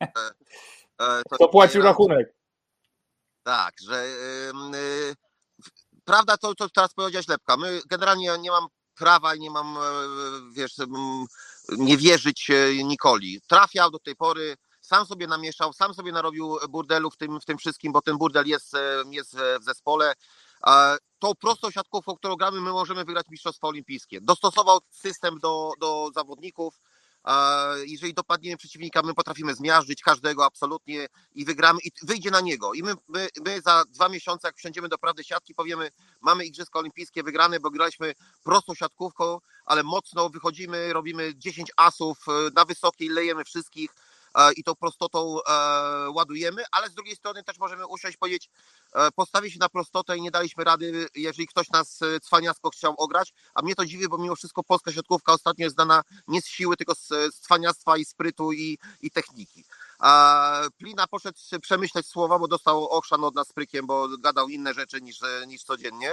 E, to Kto płacił rachunek? Tak, że yy, prawda to, co teraz powiedziałeś, Lepka, my generalnie nie mam prawa i nie mam, wiesz, nie wierzyć Nikoli. Trafiał do tej pory, sam sobie namieszał, sam sobie narobił burdelu w tym, w tym wszystkim, bo ten burdel jest, jest w zespole. tą prostą siatkówką, którą gramy, my możemy wygrać Mistrzostwa Olimpijskie. Dostosował system do, do zawodników. Jeżeli dopadniemy przeciwnika, my potrafimy zmiażdżyć każdego absolutnie i wygramy i wyjdzie na niego. I my, my, my za dwa miesiące, jak wsiądziemy do prawdy siatki, powiemy, mamy Igrzyska Olimpijskie wygrane, bo graliśmy prostą siatkówką, ale mocno wychodzimy, robimy dziesięć asów, na wysokiej lejemy wszystkich i tą prostotą ładujemy, ale z drugiej strony też możemy usiąść, powiedzieć, postawić się na prostotę i nie daliśmy rady, jeżeli ktoś nas cwaniacko chciał ograć, a mnie to dziwi, bo mimo wszystko polska siatkówka ostatnio jest znana nie z siły, tylko z cwaniactwa i sprytu i, i techniki. Plina poszedł przemyśleć słowa, bo dostał ochrzan od nas Prykiem, bo gadał inne rzeczy niż, niż codziennie,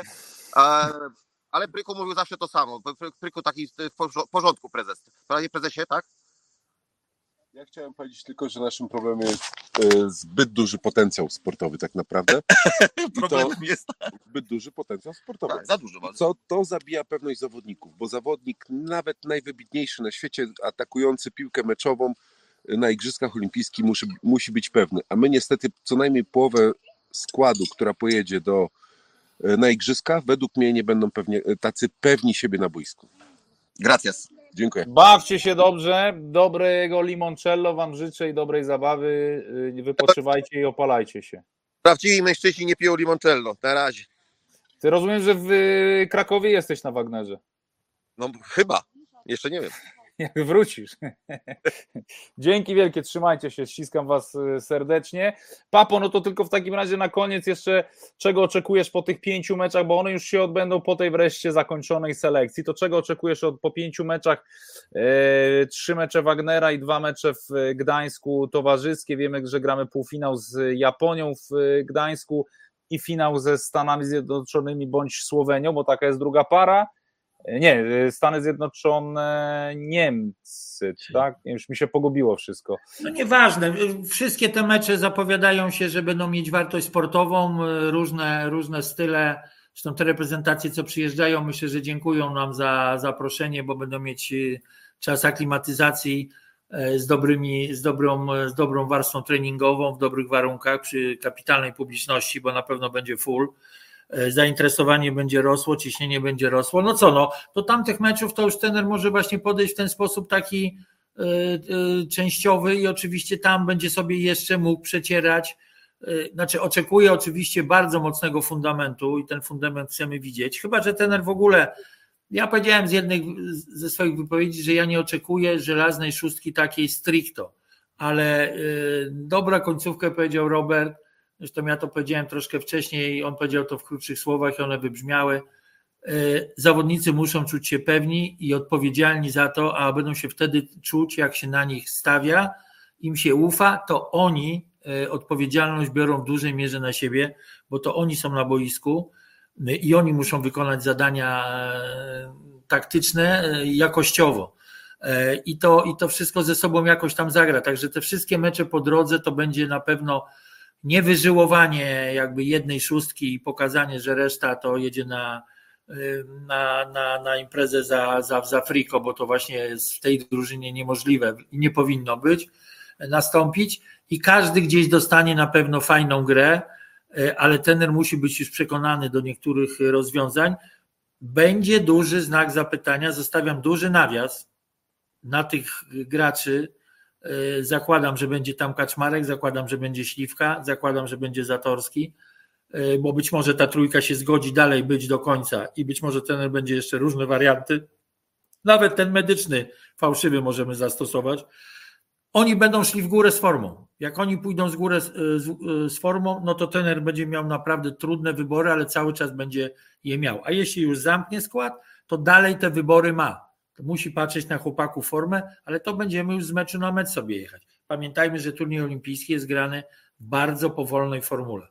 ale Pryku mówił zawsze to samo. Pryku taki w porządku prezes. Panie prezesie, tak? Ja chciałem powiedzieć tylko, że naszym problemem jest zbyt duży potencjał sportowy tak naprawdę. Problemem jest zbyt duży potencjał sportowy. tak, za dużo. Co to zabija pewność zawodników, bo zawodnik nawet najwybitniejszy na świecie, atakujący piłkę meczową na Igrzyskach Olimpijskich musi, musi być pewny. A my niestety co najmniej połowę składu, która pojedzie do, na Igrzyska, według mnie nie będą pewnie, tacy pewni siebie na boisku. Gracias. Dziękuję. Bawcie się dobrze, dobrego limoncello wam życzę i dobrej zabawy, wypoczywajcie i opalajcie się. Prawdziwi mężczyźni nie piją limoncello, na razie. Ty rozumiem, że w Krakowie jesteś na Wagnerze. No chyba, jeszcze nie wiem. Jak wrócisz. Dzięki wielkie, trzymajcie się, ściskam was serdecznie. Papo, no to tylko w takim razie na koniec jeszcze, czego oczekujesz po tych pięciu meczach, bo one już się odbędą po tej wreszcie zakończonej selekcji, to czego oczekujesz od, po pięciu meczach, e, trzy mecze Wagnera i dwa mecze w Gdańsku towarzyskie, wiemy, że gramy półfinał z Japonią w Gdańsku i finał ze Stanami Zjednoczonymi bądź Słowenią, bo taka jest druga para. Nie, Stany Zjednoczone, Niemcy, tak? Już mi się pogubiło wszystko. No nieważne, wszystkie te mecze zapowiadają się, że będą mieć wartość sportową, różne, różne style, zresztą te reprezentacje, co przyjeżdżają, myślę, że dziękują nam za zaproszenie, bo będą mieć czas aklimatyzacji z, dobrymi, z, dobrą, z dobrą warstwą treningową, w dobrych warunkach, przy kapitalnej publiczności, bo na pewno będzie full. Zainteresowanie będzie rosło, ciśnienie będzie rosło. No co, no, do tamtych meczów to już trener może właśnie podejść w ten sposób taki y, y, częściowy i oczywiście tam będzie sobie jeszcze mógł przecierać. Y, znaczy oczekuję oczywiście bardzo mocnego fundamentu i ten fundament chcemy widzieć, chyba że trener w ogóle, ja powiedziałem z jednej ze swoich wypowiedzi, że ja nie oczekuję żelaznej szóstki takiej stricto, ale y, dobra końcówkę powiedział Robert. Zresztą ja to powiedziałem troszkę wcześniej, on powiedział to w krótszych słowach i one wybrzmiały. Zawodnicy muszą czuć się pewni i odpowiedzialni za to, a będą się wtedy czuć, jak się na nich stawia, im się ufa, to oni odpowiedzialność biorą w dużej mierze na siebie, bo to oni są na boisku i oni muszą wykonać zadania taktyczne jakościowo. I to, i to wszystko ze sobą jakoś tam zagra. Także te wszystkie mecze po drodze to będzie na pewno nie wyżyłowanie jakby jednej szóstki i pokazanie, że reszta to jedzie na, na, na, na imprezę za, za, za friko, bo to właśnie jest w tej drużynie niemożliwe i nie powinno być, nastąpić i każdy gdzieś dostanie na pewno fajną grę, ale trener musi być już przekonany do niektórych rozwiązań. Będzie duży znak zapytania, zostawiam duży nawias na tych graczy. Zakładam, że będzie tam Kaczmarek, zakładam, że będzie Śliwka, zakładam, że będzie Zatorski, bo być może ta trójka się zgodzi dalej być do końca i być może trener będzie jeszcze różne warianty. Nawet ten medyczny fałszywy możemy zastosować. Oni będą szli w górę z formą. Jak oni pójdą z górę z, z, z formą, no to trener będzie miał naprawdę trudne wybory, ale cały czas będzie je miał. A jeśli już zamknie skład, to dalej te wybory ma. To musi patrzeć na chłopaków formę, ale to będziemy już z meczu na mecz sobie jechać. Pamiętajmy, że turniej olimpijski jest grany w bardzo powolnej formule.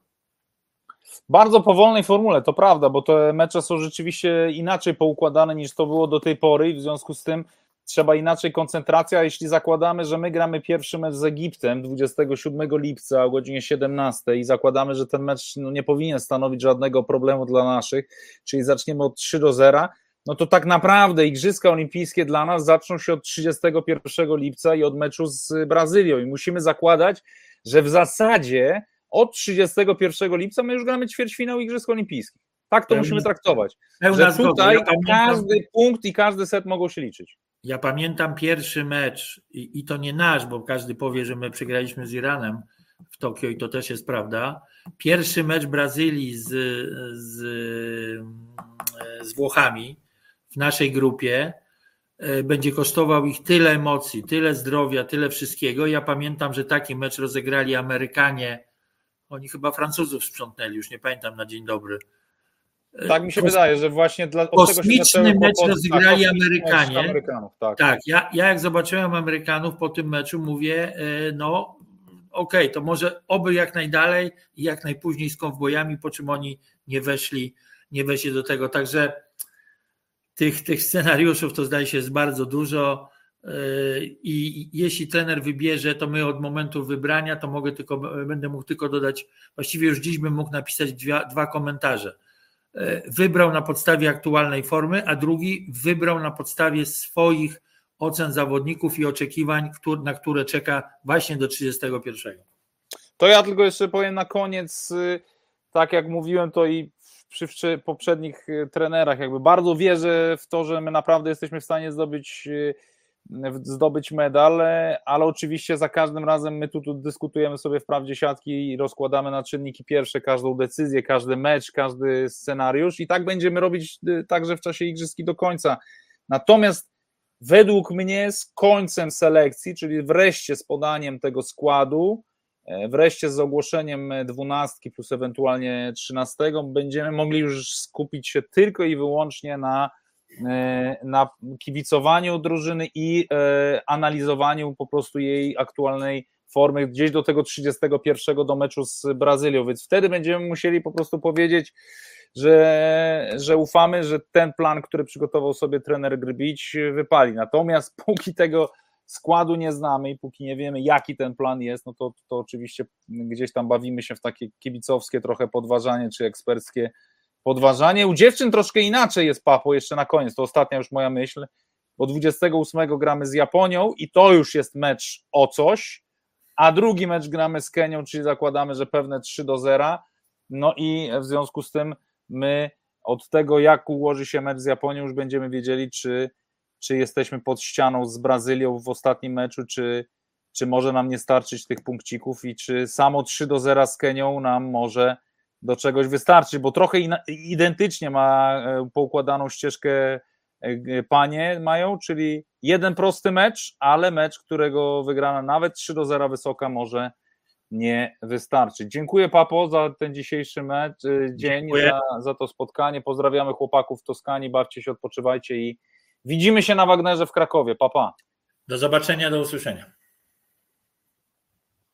Bardzo powolnej formule, to prawda, bo te mecze są rzeczywiście inaczej poukładane niż to było do tej pory i w związku z tym trzeba inaczej koncentracja. Jeśli zakładamy, że my gramy pierwszy mecz z Egiptem dwudziestego siódmego lipca o godzinie siedemnastej i zakładamy, że ten mecz no, nie powinien stanowić żadnego problemu dla naszych, czyli zaczniemy od trzy do zera, no to tak naprawdę Igrzyska Olimpijskie dla nas zaczną się od trzydziestego pierwszego lipca i od meczu z Brazylią i musimy zakładać, że w zasadzie od trzydziestego pierwszego lipca my już gramy ćwierćfinał Igrzysk Olimpijskich. Tak to Pełna- musimy traktować. Pełna Że zgoda. tutaj Ja pamiętam, każdy punkt i każdy set mogą się liczyć. ja pamiętam pierwszy mecz i, i to nie nasz, bo każdy powie, że my przegraliśmy z Iranem w Tokio i to też jest prawda. Pierwszy mecz Brazylii z, z, z Włochami w naszej grupie e, będzie kosztował ich tyle emocji, tyle zdrowia, tyle wszystkiego. Ja pamiętam, że taki mecz rozegrali Amerykanie. Oni chyba Francuzów sprzątnęli, już nie pamiętam na dzień dobry. Tak mi się Kos- wydaje, że właśnie dla, od tego się Kosmiczny zaczęły mecz kłopoty. rozegrali Tak, kosmiczny mecz Amerykanie. Amerykanów, tak. Tak, ja, ja jak zobaczyłem Amerykanów po tym meczu, mówię, e, no okej, to może oby jak najdalej i jak najpóźniej z kowbojami, po czym oni nie weszli, nie weszli do tego. Także tych, tych scenariuszów to zdaje się jest bardzo dużo e, i jeśli trener wybierze, to my od momentu wybrania, to mogę tylko, będę mógł tylko dodać, właściwie już dziś bym mógł napisać dwa, dwa komentarze. Wybrał na podstawie aktualnej formy, a drugi wybrał na podstawie swoich ocen zawodników i oczekiwań, na które czeka właśnie do trzydziestego pierwszego. To ja tylko jeszcze powiem na koniec, tak jak mówiłem to i przy poprzednich trenerach, jakby bardzo wierzę w to, że my naprawdę jesteśmy w stanie zdobyć zdobyć medal, ale oczywiście za każdym razem my tu, tu dyskutujemy sobie wprawdzie siatki i rozkładamy na czynniki pierwsze każdą decyzję, każdy mecz, każdy scenariusz i tak będziemy robić także w czasie igrzysk do końca. Natomiast według mnie z końcem selekcji, czyli wreszcie z podaniem tego składu, wreszcie z ogłoszeniem dwunastki plus ewentualnie trzynastego będziemy mogli już skupić się tylko i wyłącznie na na kibicowaniu drużyny i e, analizowaniu po prostu jej aktualnej formy gdzieś do tego trzydziestego pierwszego do meczu z Brazylią, więc wtedy będziemy musieli po prostu powiedzieć, że, że ufamy, że ten plan, który przygotował sobie trener Grbić, wypali. Natomiast póki tego składu nie znamy i póki nie wiemy, jaki ten plan jest, no to, to oczywiście gdzieś tam bawimy się w takie kibicowskie trochę podważanie czy eksperckie podważanie. U dziewczyn troszkę inaczej jest, Papo, jeszcze na koniec, to ostatnia już moja myśl, bo dwudziestego ósmego gramy z Japonią i to już jest mecz o coś, a drugi mecz gramy z Kenią, czyli zakładamy, że pewne trzy do zera, no i w związku z tym my od tego, jak ułoży się mecz z Japonią, już będziemy wiedzieli, czy, czy jesteśmy pod ścianą z Brazylią w ostatnim meczu, czy, czy może nam nie starczyć tych punkcików i czy samo trzy do zera z Kenią nam może do czegoś wystarczy, bo trochę identycznie ma poukładaną ścieżkę panie mają, czyli jeden prosty mecz, ale mecz, którego wygrana nawet trzy do zera wysoka może nie wystarczyć. Dziękuję, Papo, za ten dzisiejszy mecz, dzień, za, za to spotkanie. Pozdrawiamy chłopaków w Toskanii, bawcie się, odpoczywajcie i widzimy się na Wagnerze w Krakowie. Pa, pa. Do zobaczenia, do usłyszenia.